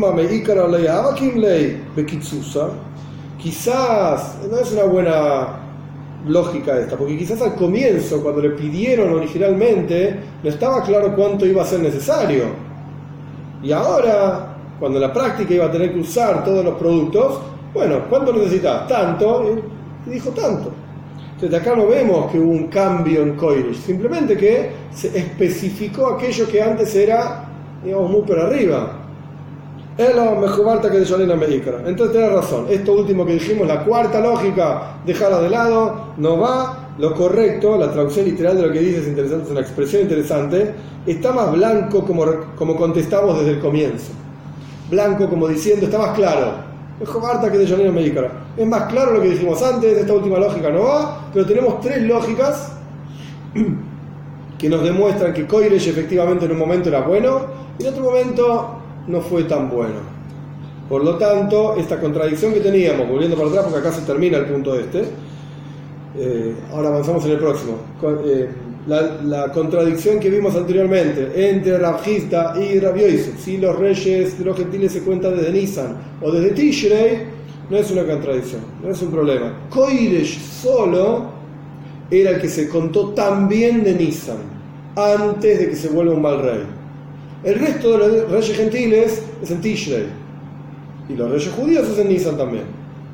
quizás no es una buena lógica esta, porque quizás al comienzo, cuando le pidieron originalmente, no estaba claro cuánto iba a ser necesario. Y ahora, cuando en la práctica iba a tener que usar todos los productos, bueno, ¿cuánto necesitas? Tanto, y dijo tanto. Entonces de acá no vemos que hubo un cambio en Koirish, simplemente que se especificó aquello que antes era, digamos, muy por arriba. Es lo mejor falta que de Yolena Meikra. Entonces tenés razón, esto último que dijimos, la cuarta lógica, dejarla de lado, no va. Lo correcto, la traducción literal de lo que dice es interesante, es una expresión interesante, está más blanco como contestamos desde el comienzo. Blanco como diciendo, está más claro. Mejor falta que de Yolena Meikra. Es más claro lo que dijimos antes, esta última lógica no va, pero tenemos tres lógicas que nos demuestran que Koirish efectivamente en un momento era bueno y en otro momento no fue tan bueno. Por lo tanto, esta contradicción que teníamos, volviendo para atrás porque acá se termina el punto ahora avanzamos en el próximo, la contradicción que vimos anteriormente entre Rav Hizda y Rav Yosef, si los reyes de los gentiles se cuentan desde Nisan o desde Tishrei, no es una contradicción, no es un problema. Koirish solo era el que se contó también de Nisan, antes de que se vuelva un mal rey. El resto de los reyes gentiles es en Tishrei, y los reyes judíos es en Nisan también.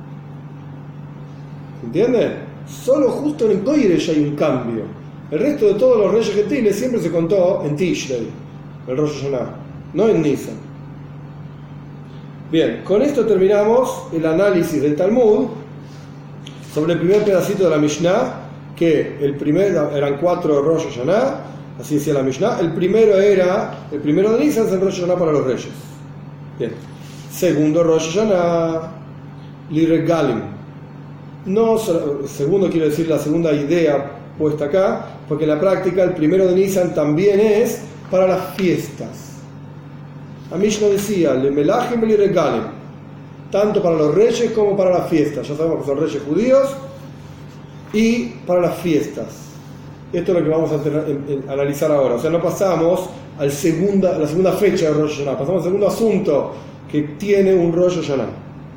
¿Entienden? Solo justo en Koirish hay un cambio. El resto de todos los reyes gentiles siempre se contó en Tishrei, el Rosh Hashanah, no en Nisan. Bien, con esto terminamos el análisis del Talmud sobre el primer pedacito de la Mishnah, que eran 4 Rosh Hashanah, así decía la Mishnah. El primero de Nisan es el Rosh Hashanah para los reyes. Bien, segundo Rosh Hashanah, Liregalim. No, segundo quiero decir la segunda idea puesta acá, porque en la práctica el primero de Nisan también es para las fiestas. La Mishnah decía, le melachim y regalim, tanto para los reyes como para las fiestas. Ya sabemos que son reyes judíos y para las fiestas. Esto es lo que vamos a analizar ahora. O sea, no pasamos a la segunda fecha de Rosh Hashanah, pasamos al segundo asunto que tiene un Rosh Hashanah.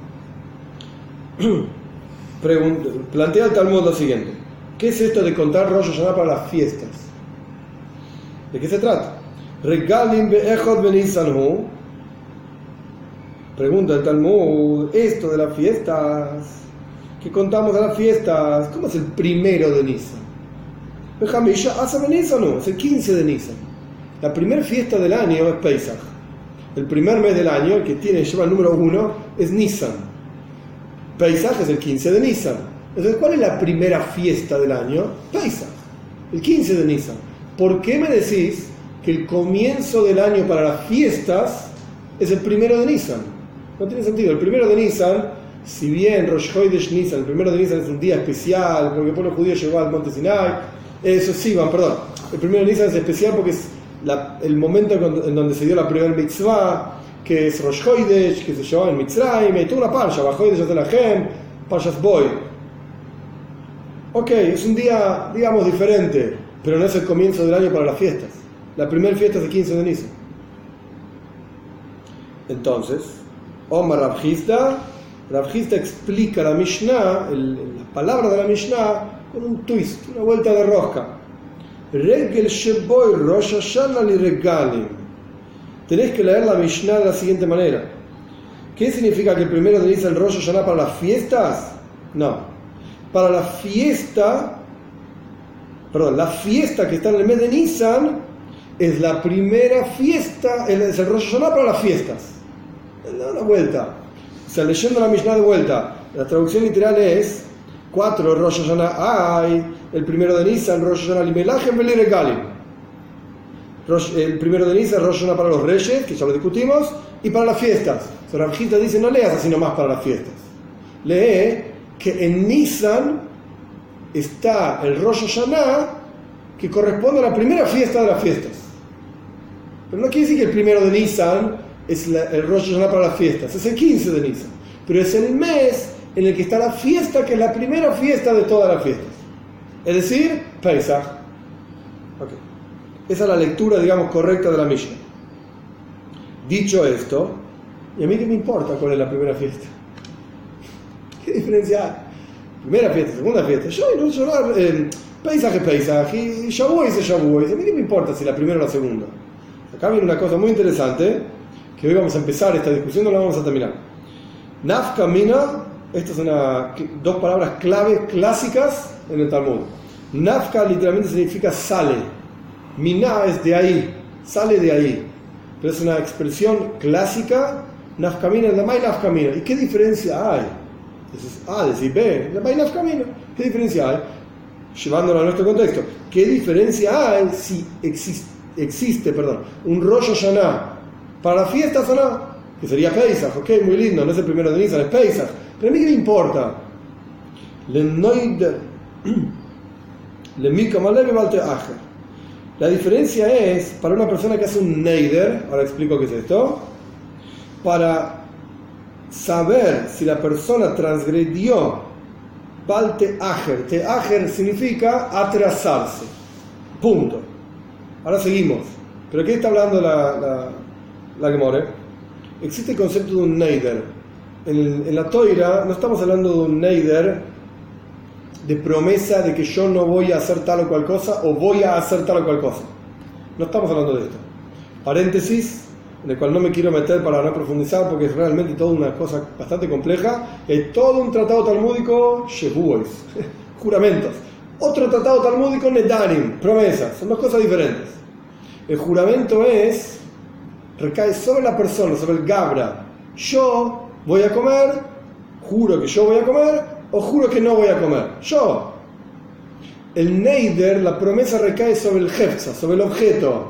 Plantea el Talmud lo siguiente: ¿qué es esto de contar Rosh Hashanah para las fiestas? ¿De qué se trata? Regalim be'echot be'nisan hu. Pregunta el Talmud, esto de las fiestas, que contamos de las fiestas, ¿cómo es el primero de Nisan? Bejamisha asa be'nisan hu, es el 15 de Nisan. La primera fiesta del año es Pesach. El primer mes del año, el que lleva el número 1, es Nisan. Pesach es el 15 de Nisan. Entonces, ¿cuál es la primera fiesta del año? Pesach, el 15 de Nisan. ¿Por qué me decís que el comienzo del año para las fiestas es el primero de Nisan? No tiene sentido. El primero de Nisan, si bien Rosh Chodesh Nisan, el primero de Nisan es un día especial, porque el pueblo judío llegó al monte Sinai, el primero de Nisan es especial porque es el momento en donde se dio la primera mitzvah, que es Rosh Chodesh, que se llevaba en Mitzrayim, y toda una parsha, Chodesh Atelahem, Parshas Boy. Ok, es un día, digamos, diferente, pero no es el comienzo del año para las fiestas. La primera fiesta es el 15 de Nisan. Entonces, Omar Rav Hizda explica la Mishnah, las palabras de la Mishnah, con un twist, una vuelta de rosca. Regel Sheboy Rosh Hashanah li Regalim. Tenés que leer la Mishnah de la siguiente manera. ¿Qué significa que el primero de Nisan el Rosh Hashanah para las fiestas? No. Para la fiesta que está en el mes de Nisan es la primera fiesta, es el Rosh Hashanah para las fiestas. Da una vuelta. O sea, leyendo la Mishnah de vuelta, la traducción literal es 4 Rosh Hashanah hay, el primero de Nisan, Rosh Hashanah limelachem veli regalim. El primero de Nisan, Rosh Hashanah para los reyes, que ya lo discutimos, y para las fiestas. O sea, Rav Hizda dice, no leas así nomás para las fiestas. Lee que en Nisan está el Rosh Hashanah que corresponde a la primera fiesta de las fiestas. Pero no quiere decir que el primero de Nisan es el Rosh Hashanah para las fiestas, es el 15 de Nisan. Pero es el mes en el que está la fiesta que es la primera fiesta de todas las fiestas. Es decir, Pesach. Okay. Esa es la lectura, digamos, correcta de la Mishnah. Dicho esto, ¿y a mí qué me importa cuál es la primera fiesta? ¿Qué diferencia hay? Primera fiesta, segunda fiesta. Yo no llorar, Pesach es Pesach y Shavuot es Shavuot. ¿A mí qué me importa si la primera o la segunda? Acá viene una cosa muy interesante, que hoy vamos a empezar esta discusión, no la vamos a terminar. Nafka mina, estas son dos palabras clave clásicas en el Talmud. Nafka literalmente significa sale. Mina es de ahí, sale de ahí. Pero es una expresión clásica. Nafka mina, la may nafka mina. ¿Y qué diferencia hay? Dices A, decís B, la may nafka mina. ¿Qué diferencia hay? Llevándolo a nuestro contexto. ¿Qué diferencia hay si existe un Rosh Hashanah para la fiesta Hashanah? Que sería Pesach, ok, muy lindo, no es el primero de Nisan, es Pesach. Pero a mí qué me importa. La diferencia es, para una persona que hace un neider, ahora explico qué es esto, para saber si la persona transgredió Balte Ajer. Teajer significa atrasarse. Punto. Ahora seguimos. ¿Pero qué está hablando la Gemore? Existe el concepto de un neider. En la Toira no estamos hablando de un neider de promesa de que yo no voy a hacer tal o cual cosa o voy a hacer tal o cual cosa. No estamos hablando de esto. Paréntesis, en el cual no me quiero meter para no profundizar porque es realmente toda una cosa bastante compleja. Hay todo un tratado talmúdico, Shevuos, juramentos. Otro tratado talmúdico, Nedarim, promesas. Son dos cosas diferentes. El juramento recae sobre la persona, sobre el Gabra. Yo voy a comer, juro que yo voy a comer, o juro que no voy a comer. Yo. El Neider, la promesa recae sobre el Hefza, sobre el objeto.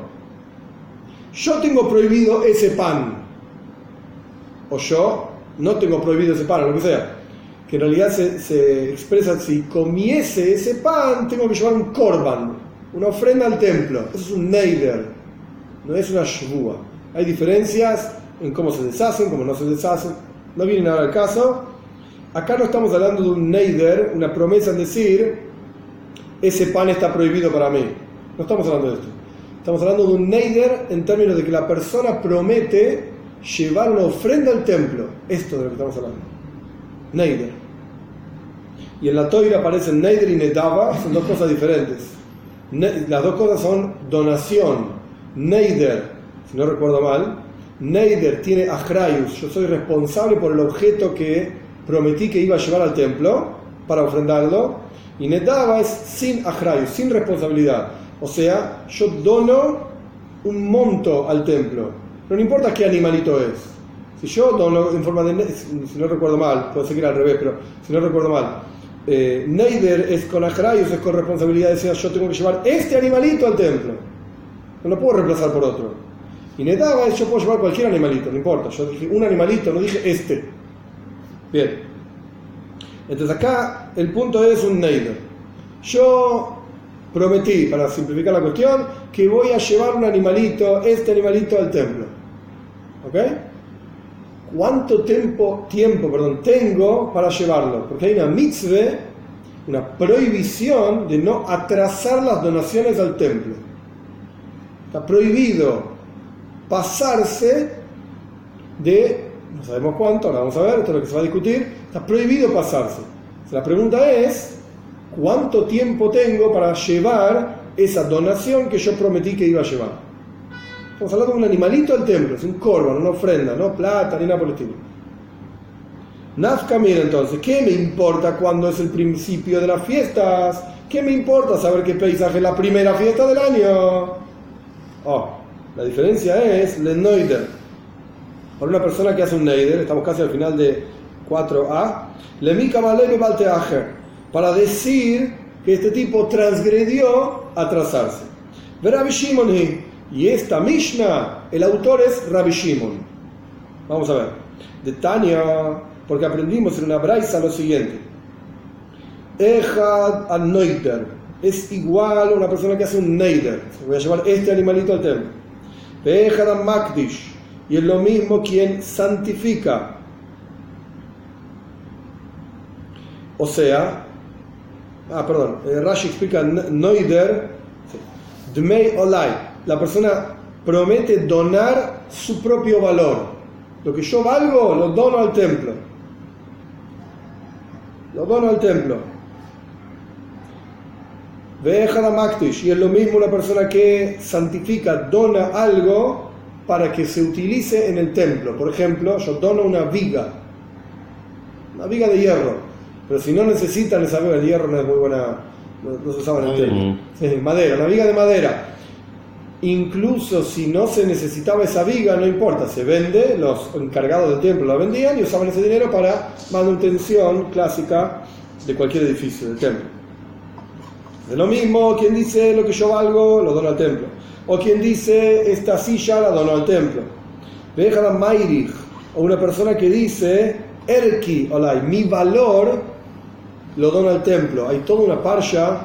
Yo tengo prohibido ese pan. O yo no tengo prohibido ese pan, o lo que sea. Que en realidad se expresa, si comiese ese pan, tengo que llevar un korban, una ofrenda al templo. Eso es un Neider, no es una shvua. Hay diferencias en cómo se deshacen, cómo no se deshacen. No viene nada al caso. Acá no estamos hablando de un neider, una promesa en decir, ese pan está prohibido para mí. No estamos hablando de esto. Estamos hablando de un neider en términos de que la persona promete llevar una ofrenda al templo. Esto es de lo que estamos hablando. Neider. Y en la Toira aparecen neider y nedava, son dos cosas diferentes. Las dos cosas son donación. Neider, si no recuerdo mal, Neider tiene Achrayus, yo soy responsable por el objeto que prometí que iba a llevar al templo para ofrendarlo, y Nedava es sin Achrayus, sin responsabilidad, o sea, yo dono un monto al templo, no importa qué animalito es. Si yo dono en forma de, si no recuerdo mal, puede ser que era al revés, pero si no recuerdo mal, Neider es con Achrayus, es con responsabilidad, decía, yo tengo que llevar este animalito al templo, no lo puedo reemplazar por otro. Y Nedava es, yo puedo llevar cualquier animalito, no importa. Yo dije un animalito, no dije este. Bien. Entonces acá el punto es un neider. Yo prometí, para simplificar la cuestión, que voy a llevar un animalito, este animalito al templo. ¿Ok? ¿Cuánto tiempo tengo para llevarlo? Porque hay una mitzvah, una prohibición de no atrasar las donaciones al templo. Está prohibido pasarse de, no sabemos cuánto, ahora vamos a ver, esto es lo que se va a discutir, está prohibido pasarse. La pregunta es, ¿cuánto tiempo tengo para llevar esa donación que yo prometí que iba a llevar? Estamos hablando de un animalito al templo, es un korban, una ofrenda, no plata ni nada por el estilo. Nafka mira entonces, ¿qué me importa cuando es el principio de las fiestas? ¿Qué me importa saber qué paisaje es la primera fiesta del año? La diferencia es el neider. Para una persona que hace un neider, estamos casi al final de 4a, para decir que este tipo transgredió atrasarse. Rabbi Shimon, y esta Mishnah, el autor es Rabbi Shimon. Vamos a ver. De Tania, porque aprendimos en una braisa lo siguiente. Ejad al neider es igual a una persona que hace un neider. Voy a llevar este animalito al templo. Ejad al makdish, y es lo mismo quien santifica. O sea, Rashi explica neider, dmei olai. La persona promete donar su propio valor. Lo que yo valgo, lo dono al templo. Lo dono al templo. Veja la makdish, y es lo mismo una persona que santifica, dona algo, para que se utilice en el templo. Por ejemplo, yo dono una viga de hierro, pero si no necesitan esa viga, el hierro no es muy buena, no se usaba en el templo. Sí, madera, una viga de madera. Incluso si no se necesitaba esa viga, no importa, se vende, los encargados del templo la vendían y usaban ese dinero para manutención clásica de cualquier edificio del templo. Es lo mismo, quien dice lo que yo valgo, lo dono al templo. O quien dice esta silla la dono al templo. Veja la Mairich, o una persona que dice Erki, olay, mi valor lo dono al templo. Hay toda una parsha,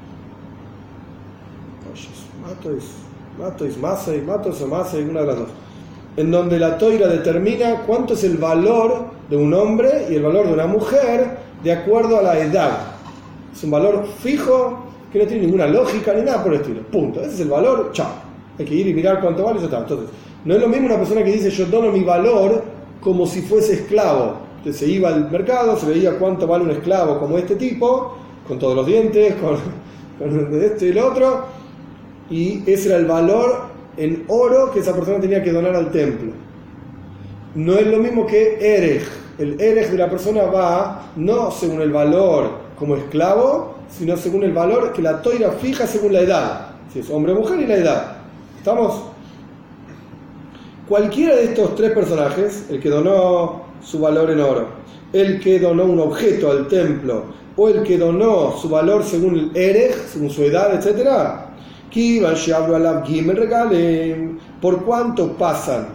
Matos o Masei, una de las dos, en donde la Toira determina cuánto es el valor de un hombre y el valor de una mujer de acuerdo a la edad. Es un valor fijo que no tiene ninguna lógica ni nada por el estilo. Punto. Ese es el valor, chao. Hay que ir y mirar cuánto vale y ya está. Entonces, no es lo mismo una persona que dice yo dono mi valor como si fuese esclavo. Entonces se iba al mercado, se veía cuánto vale un esclavo como este tipo, con todos los dientes, con esto y lo otro. Y ese era el valor en oro que esa persona tenía que donar al templo. No es lo mismo que Erech. El Erech de la persona va no según el valor como esclavo, sino según el valor que la Toira fija según la edad. Si es hombre o mujer y la edad. ¿Estamos? Cualquiera de estos tres personajes, el que donó su valor en oro, el que donó un objeto al templo, o el que donó su valor según el Erech, según su edad, etcétera, ¿por cuánto pasaron,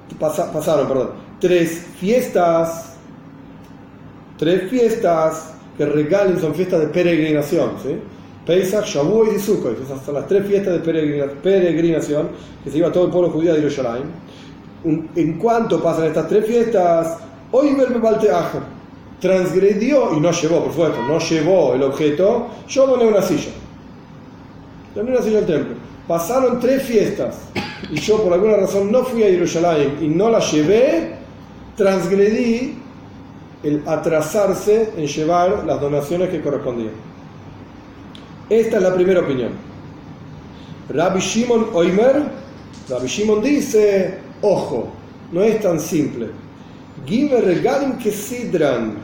tres fiestas que regalen, son fiestas de peregrinación, ¿sí? Pesach, Shavuot y Sukkot, esas son las tres fiestas de peregrinación que se iba todo el pueblo judío de Jerusalén. En cuanto pasan estas tres fiestas, hoy verme Balteaje transgredió y no llevó, por supuesto, no llevó el objeto. Yo doné una silla al templo. Pasaron tres fiestas y yo por alguna razón no fui a Jerusalén y no la llevé. Transgredí el atrasarse en llevar las donaciones que correspondían. Esta es la primera opinión. Rabbi Shimon Oimer, Rabbi Shimon dice, ojo, no es tan simple. Gimer regalim que sidran,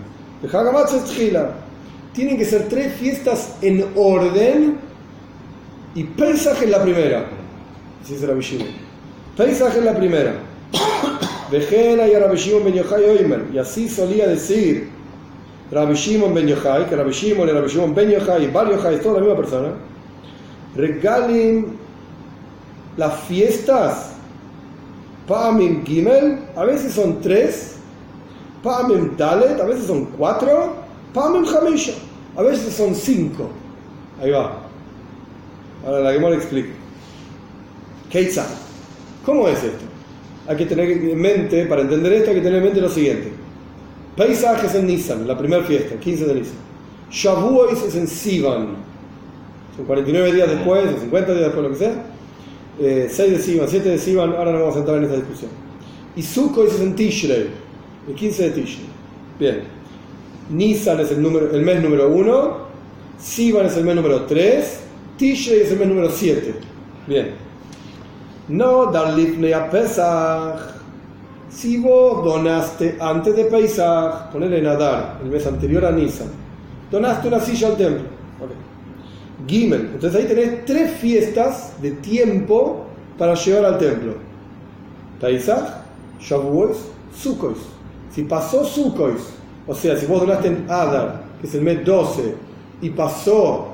tienen que ser tres fiestas en orden y Pesach es la primera. Así dice Rabbi Shimon. Pesach es la primera. Vejena y Rabbi Shimon ben Yochai Oimer, y así solía decir Rabbi Shimon ben Yochai, que Rabbi Shimon y Rabbi Shimon ben Yochai y Bar Yochai es toda la misma persona. Regalim las fiestas Pa'amim Gimel, a veces son tres, Pa'amim Dalet, a veces son cuatro, Pa'amim Hamisha, a veces son cinco. Ahí va. Ahora la Gemara explica. Keitzad, ¿cómo es esto? Hay que tener en mente, para entender esto hay que tener en mente lo siguiente. Pesach es en Nisan, la primera fiesta, 15 de Nisan. Shavuot es en Sivan, son 49 días después, o 50 días después, lo que sea. 6 de Sivan, 7 de Sivan, ahora no vamos a entrar en esta discusión. Y Sukkot es en Tishrei, el 15 de Tishrei. Bien. Nisan es el mes número 1, Sivan es el mes número 3, Tishrei es el mes número 7. Bien. No dar lifnei a Pesach. Si vos donaste antes de Pesach, ponele en Adar, el mes anterior a Nisan, donaste una silla al templo. Okay. Gimel. Entonces ahí tenés tres fiestas de tiempo para llevar al templo. Pesach, Shavuot, Sukkot. Si pasó Sukkot, o sea, si vos donaste en Adar, que es el mes 12, y pasó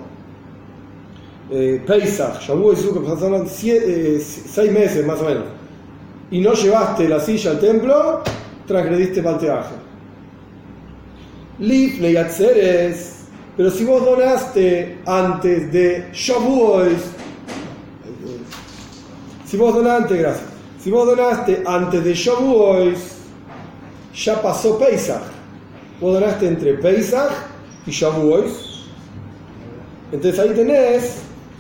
Pesach, Shavuot y Sukkot, pasaron 6 meses más o menos, y no llevaste la silla al templo, transgrediste Balteaje. Lifnei Atzeres. Pero si vos donaste antes de Shavuot, si vos donaste antes de Shavuot, ya pasó Pesach. Vos donaste entre Pesach y Shavuot. Entonces ahí tenés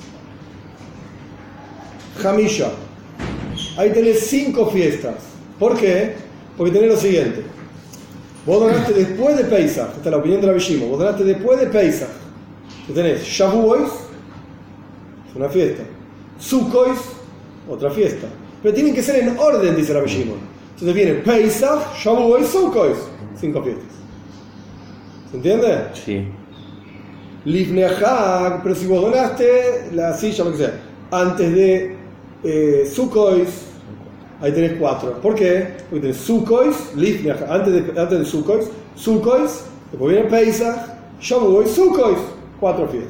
Hamisha. Ahí tenés 5 fiestas. ¿Por qué? Porque tenés lo siguiente. Vos donaste después de Pesach, esta es la opinión de Rabbi Shimon, vos donaste después de Pesach. Tenés Shavuot, es una fiesta. Sukkot, otra fiesta. pero tienen que ser en orden, dice Rabbi Shimon. Entonces viene Pesach, Shavuot y Sukkot, 5 fiestas. ¿Se entiende? Sí. Lifnei Hag, pero si vos donaste la silla, lo que sea, antes de Sukkot, ahí tenés 4. ¿Por qué? Porque tenés Sukkot, Lifnei Hag, antes de Sukkot, después viene Pesach, Shavuot y Sukkot, 4 fiestas.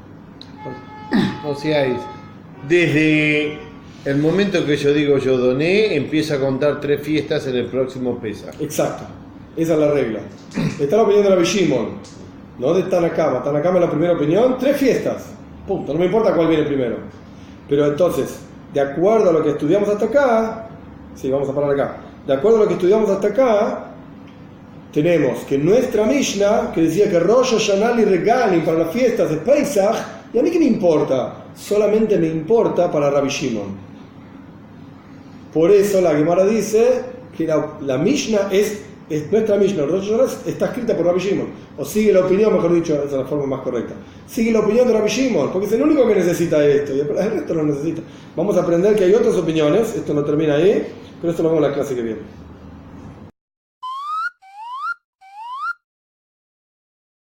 O sea, desde el momento que yo digo yo doné, empiezo a contar 3 fiestas en el próximo Pesach. Exacto, esa es la regla. Está la opinión de Rabbi Shimon, no de Tanakama. Tanakama es la primera opinión, 3 fiestas, punto, no me importa cuál viene primero. Pero entonces, de acuerdo a lo que estudiamos hasta acá, sí, vamos a parar acá, de acuerdo a lo que estudiamos hasta acá, tenemos que nuestra Mishnah, que decía que Rosh Hashanah y Regalim para las fiestas de Pesach, y a mí qué me importa, solamente me importa para Rabbi Shimon. Por eso la Gemara dice que la Mishnah es nuestra Mishnah, Rosh Hashanah está escrita por Rabbi Shimon, o sigue la opinión, mejor dicho, esa es la forma más correcta, sigue la opinión de Rabbi Shimon, porque es el único que necesita esto, y el resto no necesita. Vamos a aprender que hay otras opiniones, esto no termina ahí, pero esto lo vemos en la clase que viene.